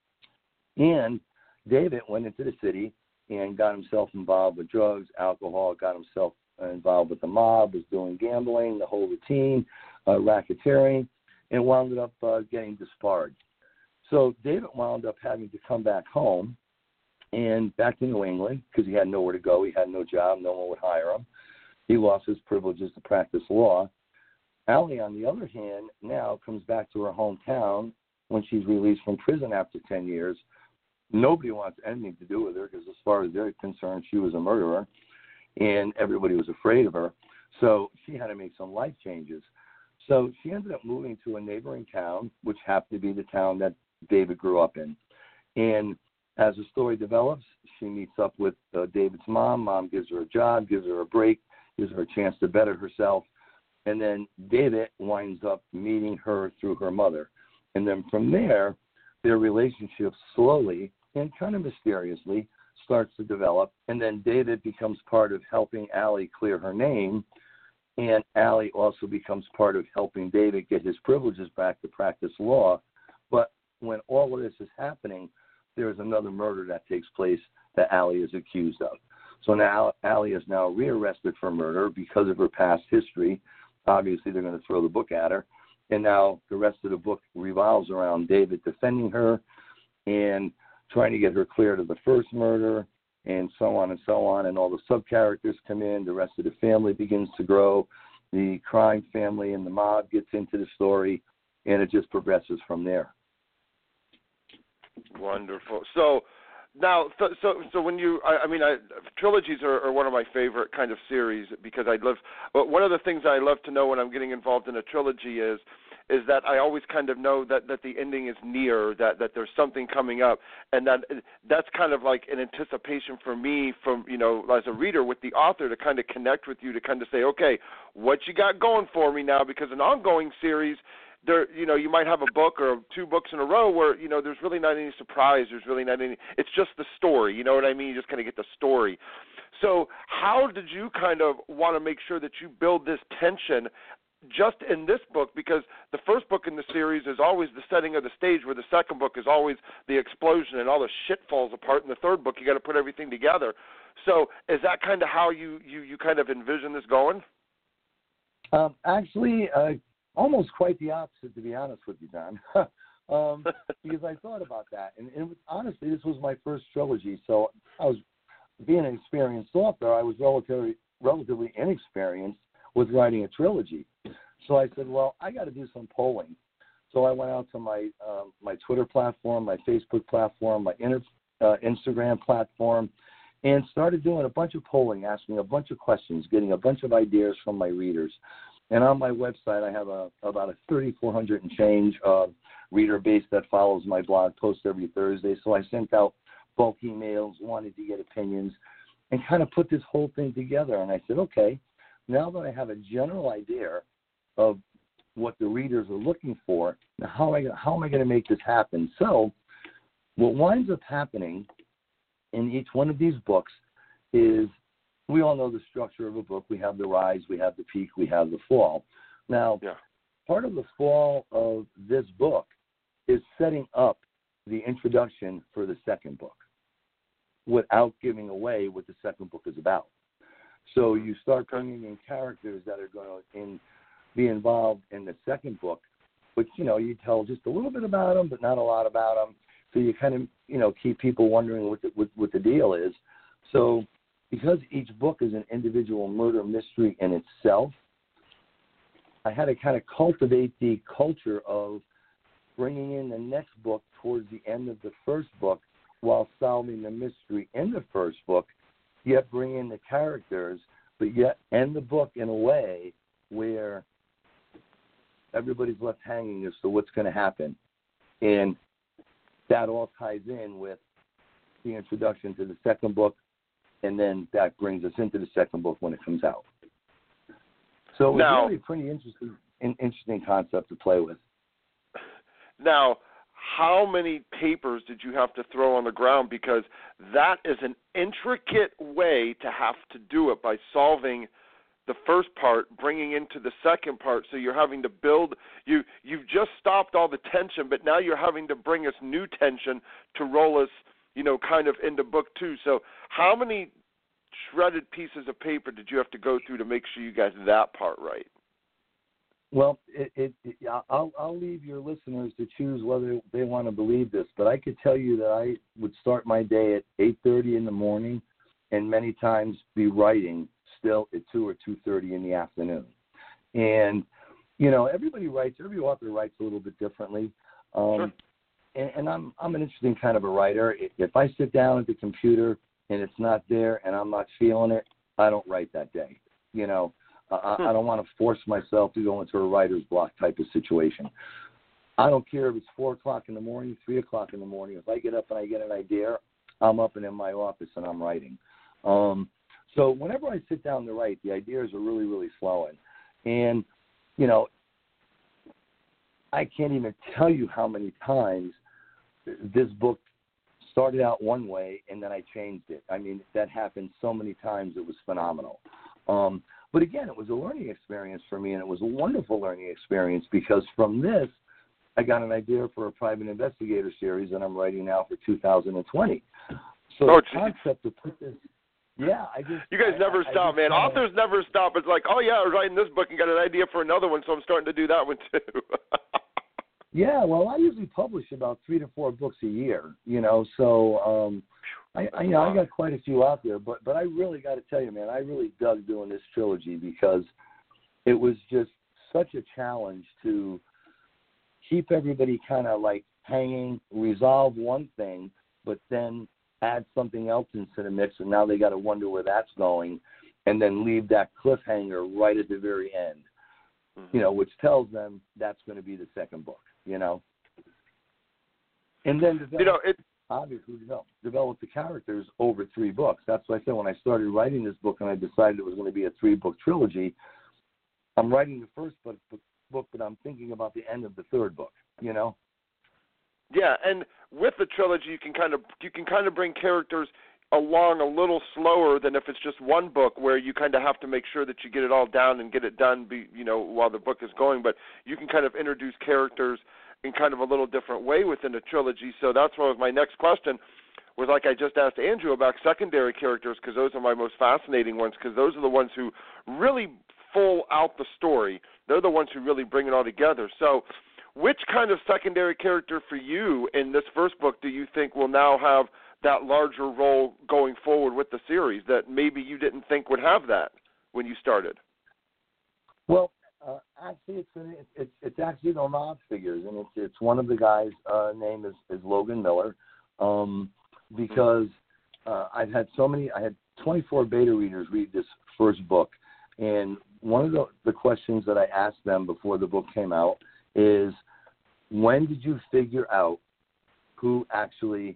And David went into the city and got himself involved with drugs, alcohol, got himself involved with the mob, was doing gambling, the whole routine, uh, racketeering, and wound up uh, getting disbarred. So David wound up having to come back home and back to New England because he had nowhere to go. He had no job. No one would hire him. He lost his privileges to practice law. Allie, on the other hand, now comes back to her hometown when she's released from prison after ten years. Nobody wants anything to do with her because as far as they're concerned, she was a murderer, and everybody was afraid of her. So she had to make some life changes. So she ended up moving to a neighboring town, which happened to be the town that David grew up in. And as the story develops, she meets up with uh, David's mom. Mom gives her a job, gives her a break, gives her a chance to better herself. And then David winds up meeting her through her mother. And then from there, their relationship slowly and kind of mysteriously starts to develop. And then David becomes part of helping Allie clear her name. And Allie also becomes part of helping David get his privileges back to practice law. But when all of this is happening, there is another murder that takes place that Allie is accused of. So now Allie is now rearrested for murder because of her past history. Obviously, they're going to throw the book at her. And now the rest of the book revolves around David defending her and trying to get her cleared of the first murder and so on and so on. And all the sub-characters come in. The rest of the family begins to grow. The crime family and the mob gets into the story, and it just progresses from there. Wonderful. So now, so so, so when you, I, I mean, I, trilogies are, are one of my favorite kind of series because I love. But one of the things I love to know when I'm getting involved in a trilogy is, is that I always kind of know that, that the ending is near, that, that there's something coming up, and that that's kind of like an anticipation for me, from you know, as a reader with the author to kind of connect with you to kind of say, okay, what you got going for me now? Because an ongoing series, there, you know, you might have a book or two books in a row where, you know, there's really not any surprise. There's really not any, it's just the story. You know what I mean? You just kind of get the story. So how did you kind of want to make sure that you build this tension just in this book? Because the first book in the series is always the setting of the stage, where the second book is always the explosion and all the shit falls apart. In the third book, you got to put everything together. So is that kind of how you, you, you kind of envision this going? Um, actually, uh, almost quite the opposite, to be honest with you, Don, um, because I thought about that. And, and honestly, this was my first trilogy, so I was, being an experienced author, I was relatively, relatively inexperienced with writing a trilogy. So I said, well, I got to do some polling. So I went out to my um, my Twitter platform, my Facebook platform, my inter, uh, Instagram platform, and started doing a bunch of polling, asking a bunch of questions, getting a bunch of ideas from my readers. And on my website, I have a, about a thirty-four hundred and change uh, reader base that follows my blog post every Thursday. So I sent out bulk emails, wanted to get opinions, and kind of put this whole thing together. And I said, okay, now that I have a general idea of what the readers are looking for, now how am I, how am I going to make this happen? So what winds up happening in each one of these books is, we all know the structure of a book. We have the rise, we have the peak, we have the fall. Now, yeah. part of the fall of this book is setting up the introduction for the second book without giving away what the second book is about. So you start bringing in characters that are going to in, be involved in the second book, which, you know, you tell just a little bit about them, but not a lot about them. So you kind of, you know, keep people wondering what the, what, what the deal is. So because each book is an individual murder mystery in itself, I had to kind of cultivate the culture of bringing in the next book towards the end of the first book while solving the mystery in the first book, yet bring in the characters, but yet end the book in a way where everybody's left hanging as to what's going to happen. And that all ties in with the introduction to the second book, and then that brings us into the second book when it comes out. So it's now, really a pretty interesting, interesting concept to play with. Now, how many papers did you have to throw on the ground? Because that is an intricate way to have to do it by solving the first part, bringing into the second part. So you're having to build, you, you've just stopped all the tension, but now you're having to bring us new tension to roll us, you know, kind of into book two. So how many shredded pieces of paper did you have to go through to make sure you got that part right? Well, it, it, it, I'll, I'll leave your listeners to choose whether they want to believe this, but I could tell you that I would start my day at eight thirty in the morning and many times be writing still at two or two thirty in the afternoon. And, you know, everybody writes, every author writes a little bit differently. Um, sure. and, and I'm, I'm an interesting kind of a writer. If I sit down at the computer and it's not there and I'm not feeling it, I don't write that day, you know. I, I don't want to force myself to go into a writer's block type of situation. I don't care if it's four o'clock in the morning, three o'clock in the morning. If I get up and I get an idea, I'm up and in my office and I'm writing. Um, so whenever I sit down to write, the ideas are really, really flowing. And, you know, I can't even tell you how many times this book started out one way and then I changed it. I mean, that happened so many times. It was phenomenal. Um, But again, it was a learning experience for me, and it was a wonderful learning experience because from this, I got an idea for a private investigator series that I'm writing now for two thousand twenty. So oh, the concept to put this, yeah, I just you guys I, never I, stop, I man. Kinda, Authors never stop. It's like, oh yeah, I was writing this book and got an idea for another one, so I'm starting to do that one too. Yeah, well, I usually publish about three to four books a year, you know, so um, I, I, you know, I got quite a few out there, but, but I really got to tell you, man, I really dug doing this trilogy because it was just such a challenge to keep everybody kind of like hanging, resolve one thing, but then add something else into the mix, and now they got to wonder where that's going, and then leave that cliffhanger right at the very end, mm-hmm. you know, which tells them that's going to be the second book. You know, and then develop, you know, it obviously develop, develop the characters over three books. That's what I said when I started writing this book, and I decided it was going to be a three-book trilogy. I'm writing the first book, book, but I'm thinking about the end of the third book. You know. Yeah, and with the trilogy, you can kind of you can kind of bring characters along a little slower than if it's just one book, where you kind of have to make sure that you get it all down and get it done, be, you know, while the book is going. But you can kind of introduce characters in kind of a little different way within a trilogy. So that's what was my next question, was like I just asked Andrew about secondary characters, because those are my most fascinating ones, because those are the ones who really full out the story. They're the ones who really bring it all together. So which kind of secondary character for you in this first book do you think will now have that larger role going forward with the series that maybe you didn't think would have that when you started? Well, uh, actually, it's, an, it's it's actually the Ahmad figures, and it's it's one of the guys' uh, name is, is Logan Miller, um, because uh, I've had so many. I had twenty-four beta readers read this first book, and one of the, the questions that I asked them before the book came out is, when did you figure out who actually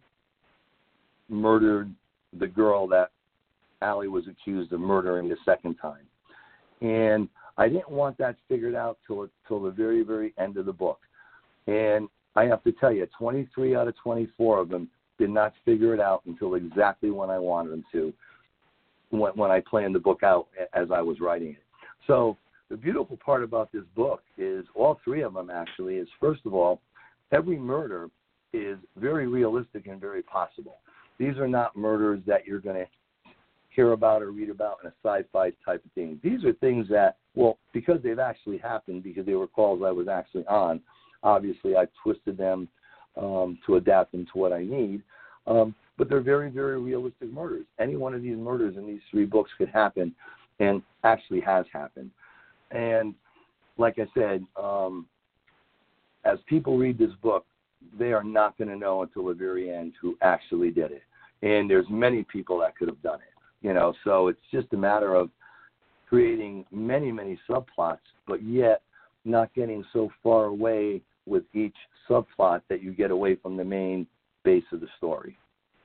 murdered the girl that Allie was accused of murdering the second time? And I didn't want that figured out till till the very, very end of the book. And I have to tell you, twenty-three out of twenty-four of them did not figure it out until exactly when I wanted them to, when, when I planned the book out as I was writing it. So the beautiful part about this book is all three of them actually is, first of all, every murder is very realistic and very possible. These are not murders that you're going to hear about or read about in a sci-fi type of thing. These are things that, well, because they've actually happened, because they were calls I was actually on, obviously I twisted them um, to adapt them to what I need. Um, but they're very, very realistic murders. Any one of these murders in these three books could happen, and actually has happened. And like I said, um, as people read this book, they are not going to know until the very end who actually did it. And there's many people that could have done it, you know. So it's just a matter of creating many, many subplots, but yet not getting so far away with each subplot that you get away from the main base of the story.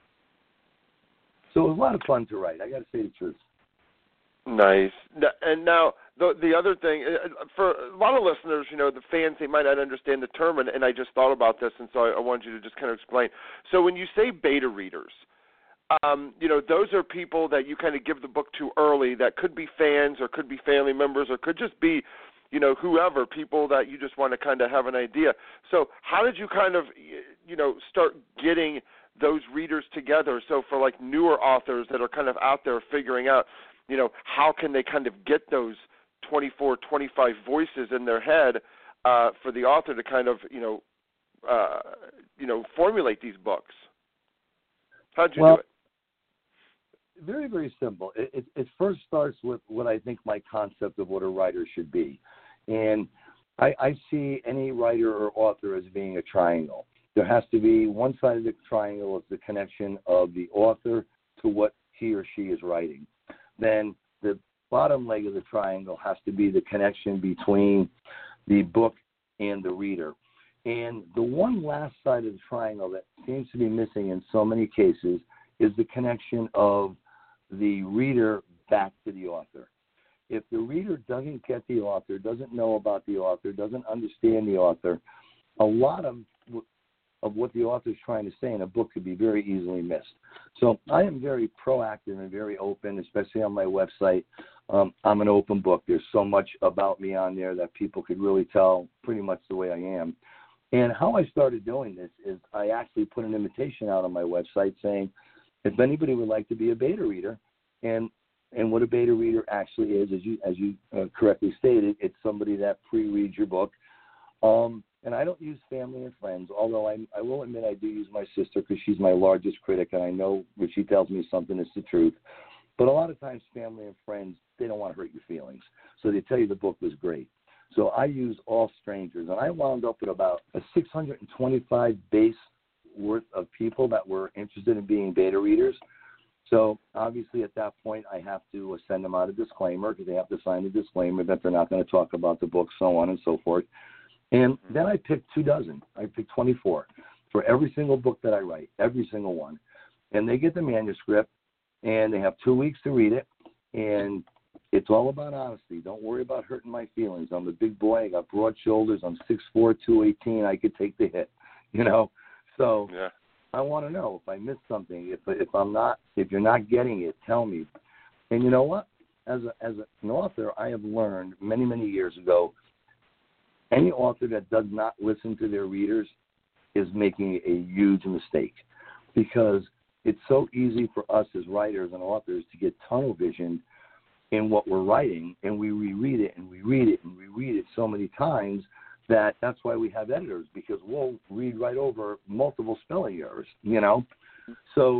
So it was a lot of fun to write. I got to say the truth. Nice. And now the the other thing, for a lot of listeners, you know, the fans, they might not understand the term, and, and I just thought about this, and so I, I wanted you to just kind of explain. So when you say beta readers, um, you know, those are people that you kind of give the book to early that could be fans or could be family members or could just be, you know, whoever, people that you just want to kind of have an idea. So how did you kind of, you know, start getting those readers together? So for like newer authors that are kind of out there figuring out, you know, how can they kind of get those twenty-four, twenty-five voices in their head uh, for the author to kind of, you know, uh, you know, formulate these books? How'd you well, do it? Very, very simple. It, it, it first starts with what I think my concept of what a writer should be. And I, I see any writer or author as being a triangle. There has to be one side of the triangle is the connection of the author to what he or she is writing. Then the bottom leg of the triangle has to be the connection between the book and the reader. And the one last side of the triangle that seems to be missing in so many cases is the connection of the reader back to the author. If the reader doesn't get the author, doesn't know about the author, doesn't understand the author, a lot of of what the author is trying to say in a book could be very easily missed. So I am very proactive and very open, especially on my website. Um, I'm an open book. There's so much about me on there that people could really tell pretty much the way I am. And how I started doing this is I actually put an invitation out on my website saying, if anybody would like to be a beta reader, and and what a beta reader actually is, as you as you uh, correctly stated, it's somebody that pre-reads your book. Um, and I don't use family and friends, although I, I will admit I do use my sister because she's my largest critic, and I know when she tells me something, it's the truth. But a lot of times family and friends, they don't want to hurt your feelings, so they tell you the book was great. So I use all strangers, and I wound up with about a six hundred twenty-five base worth of people that were interested in being beta readers. So obviously at that point I have to send them out a disclaimer because they have to sign a disclaimer that they're not going to talk about the book, so on and so forth. And then I picked two dozen. I picked twenty-four for every single book that I write, every single one. And they get the manuscript, and they have two weeks to read it, and it's all about honesty. Don't worry about hurting my feelings. I'm a big boy. I got broad shoulders. I'm six four, two eighteen. I could take the hit, you know. So yeah. I want to know if I missed something. If if I'm not, if you're not getting it, tell me. And you know what? As a, as an author, I have learned many many years ago. Any author that does not listen to their readers is making a huge mistake, because it's so easy for us as writers and authors to get tunnel vision in what we're writing, and we reread it and we read it and we read it so many times that that's why we have editors, because we'll read right over multiple spelling errors, you know. So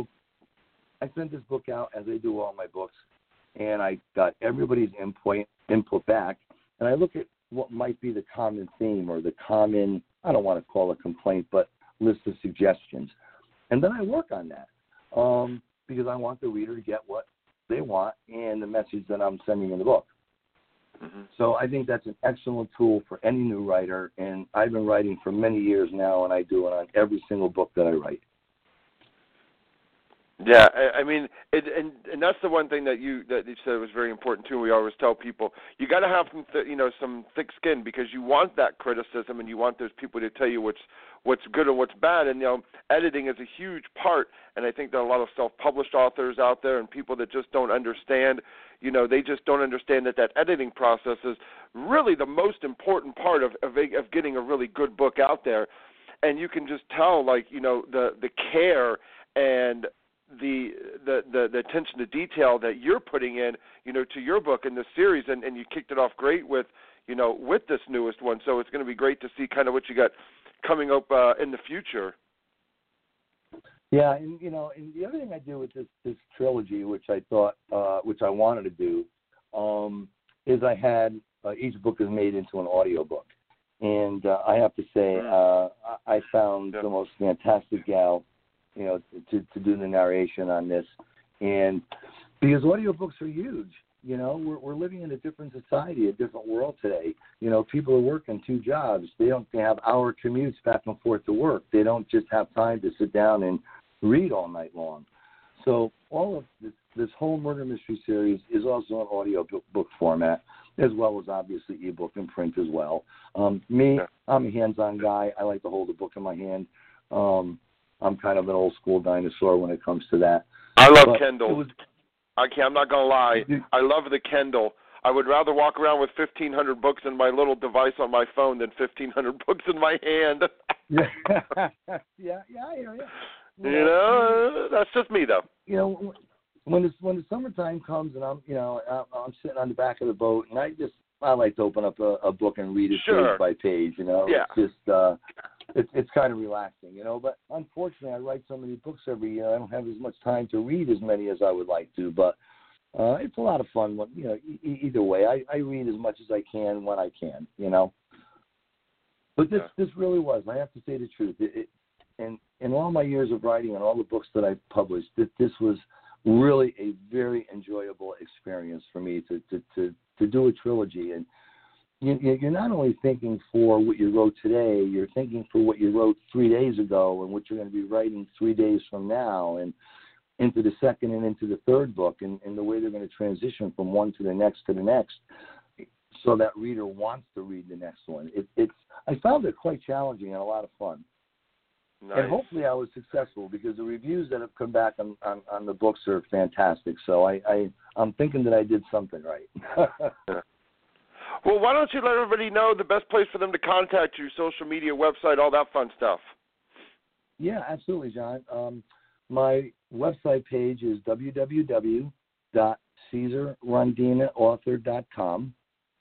I sent this book out, as I do all my books, and I got everybody's input input back, and I look at what might be the common theme or the common, I don't want to call it complaint, but list of suggestions. And then I work on that um, because I want the reader to get what they want and the message that I'm sending in the book. Mm-hmm. So I think that's an excellent tool for any new writer, and I've been writing for many years now, and I do it on every single book that I write. Yeah, I, I mean, it, and and that's the one thing that you that you said was very important too. We always tell people you got to have some th- you know some thick skin, because you want that criticism and you want those people to tell you what's what's good and what's bad. And you know, editing is a huge part. And I think there are a lot of self-published authors out there and people that just don't understand. You know, they just don't understand that that editing process is really the most important part of of, of getting a really good book out there. And you can just tell, like, you know, the the care and The, the the the attention to detail that you're putting in, you know, to your book in this series, and, and you kicked it off great with, you know, with this newest one. So it's going to be great to see kind of what you got coming up uh, in the future. Yeah, and you know, and the other thing I do with this this trilogy, which I thought, uh, which I wanted to do, um, is I had uh, each book is made into an audio book, And uh, I have to say, uh, I found yeah. the most fantastic gal, you know, to, to do the narration on this. And because audiobooks are huge, you know, we're, we're living in a different society, a different world today. You know, people are working two jobs. They don't they have hour commutes back and forth to work. They don't just have time to sit down and read all night long. So all of this, this whole murder mystery series is also an audio book format, as well as obviously ebook and print as well. Um, me, yeah. I'm a hands-on guy. I like to hold a book in my hand. Um, I'm kind of an old-school dinosaur when it comes to that. I love but Kindle. Was, I can't, I'm not going to lie. I love the Kindle. I would rather walk around with fifteen hundred books in my little device on my phone than fifteen hundred books in my hand. yeah, yeah, yeah, I hear you. You, you know, know, that's just me, though. You know, when the when the summertime comes and I'm, you know, I'm, I'm sitting on the back of the boat and I just I like to open up a, a book and read it sure. page by page. You know, yeah. it's just uh, it's it's kind of relaxing, you know. But unfortunately, I write so many books every year. I don't have as much time to read as many as I would like to. But uh, it's a lot of fun. When, you know, e- either way, I, I read as much as I can when I can. You know. But this yeah. this really was. I have to say the truth. It, it, and in all my years of writing and all the books that I've published, that this was really a very enjoyable experience for me to to to, to do a trilogy. And you, you're not only thinking for what you wrote today, you're thinking for what you wrote three days ago and what you're going to be writing three days from now, and into the second and into the third book, and, and the way they're going to transition from one to the next to the next, so that reader wants to read the next one. It, it's I found it quite challenging and a lot of fun. Nice. And hopefully I was successful, because the reviews that have come back on, on, on the books are fantastic. So I, I, I'm thinking that I did something right. yeah. Well, why don't you let everybody know the best place for them to contact you, social media, website, all that fun stuff. Yeah, absolutely, John. Um, my website page is w w w dot caesar rondina author dot com,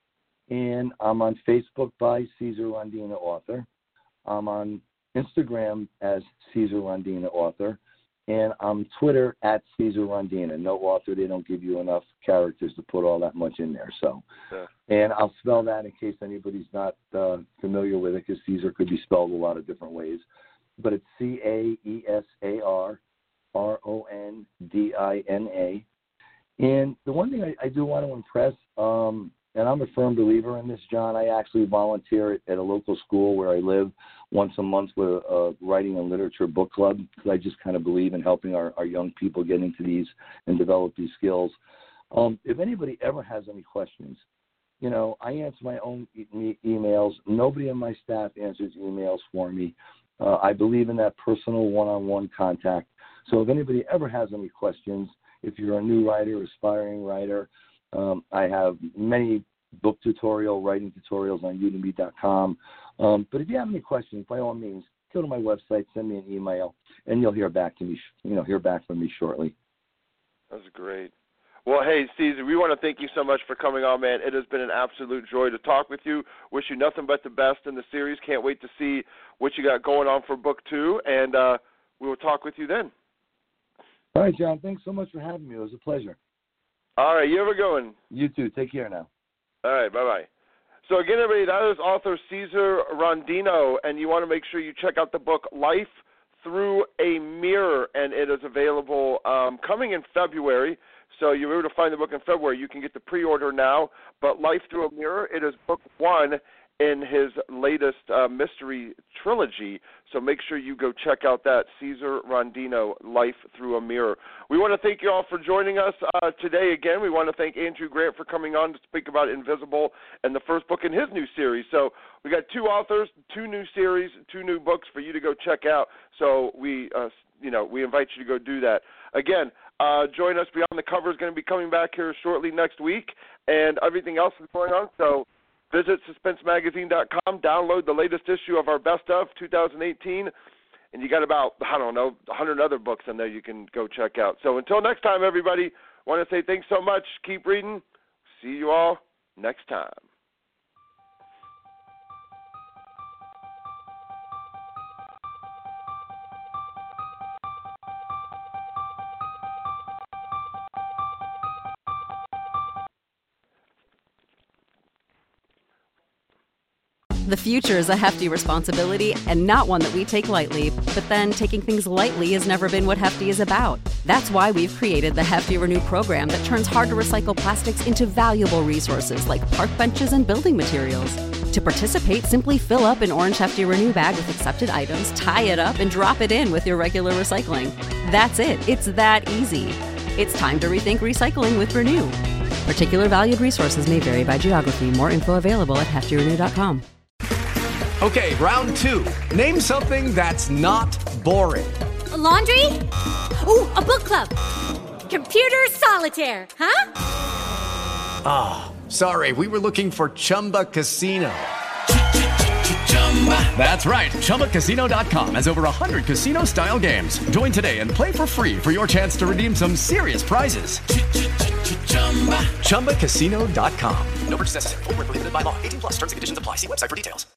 and I'm on Facebook by Caesar Rondina Author. I'm on Instagram as Caesar Rondina Author, and I'm Twitter at Caesar Rondina. No author, they don't give you enough characters to put all that much in there. So, yeah. And I'll spell that in case anybody's not uh, familiar with it, because Caesar could be spelled a lot of different ways. But it's C A E S A R R O N D I N A. And the one thing I, I do want to impress, um, and I'm a firm believer in this, John, I actually volunteer at, at a local school where I live once a month with a, a writing and literature book club, because I just kind of believe in helping our, our young people get into these and develop these skills. Um, if anybody ever has any questions, you know, I answer my own e- emails. Nobody on my staff answers emails for me. Uh, I believe in that personal one-on-one contact. So if anybody ever has any questions, if you're a new writer, aspiring writer, um, I have many book tutorial, writing tutorials on udemy dot com. Um, but if you have any questions, by all means, go to my website, send me an email, and you'll hear back to me. You know, hear back from me shortly. That's great. Well, hey, Caesar, we want to thank you so much for coming on, man. It has been an absolute joy to talk with you. Wish you nothing but the best in the series. Can't wait to see what you got going on for book two, and uh, we will talk with you then. All right, John. Thanks so much for having me. It was a pleasure. All right, you have a good one. You too. Take care now. All right, bye-bye. So again, everybody, that is author Caesar Rondino, and you want to make sure you check out the book Life Through a Mirror, and it is available um, coming in February. So you're able to find the book in February. You can get the pre-order now. But Life Through a Mirror, it is book one in his latest uh, mystery trilogy. So make sure you go check out that, Caesar Rondino, Life Through a Mirror. We want to thank you all for joining us uh, today again. We want to thank Andrew Grant for coming on to speak about Invisible and the first book in his new series. So we got two authors, two new series, two new books for you to go check out. So we, uh, you know, we invite you to go do that. Again, uh, join us. Beyond the Cover is going to be coming back here shortly next week, and everything else is going on. So visit suspense magazine dot com, download the latest issue of our Best of two thousand eighteen, and you got about, I don't know, one hundred other books in there you can go check out. So until next time, everybody, I want to say thanks so much. Keep reading. See you all next time. The future is a hefty responsibility and not one that we take lightly, but then taking things lightly has never been what Hefty is about. That's why we've created the Hefty Renew program that turns hard-to-recycle plastics into valuable resources like park benches and building materials. To participate, simply fill up an orange Hefty Renew bag with accepted items, tie it up, and drop it in with your regular recycling. That's it. It's that easy. It's time to rethink recycling with Renew. Particular valued resources may vary by geography. More info available at hefty renew dot com. Okay, round two. Name something that's not boring. A laundry? Ooh, a book club. Computer solitaire, huh? Ah, oh, sorry, we were looking for Chumba Casino. That's right, Chumba Casino dot com has over one hundred casino-style games. Join today and play for free for your chance to redeem some serious prizes. Chumba Casino dot com. No purchase necessary. Void where prohibited by law. eighteen plus terms and conditions apply. See website for details.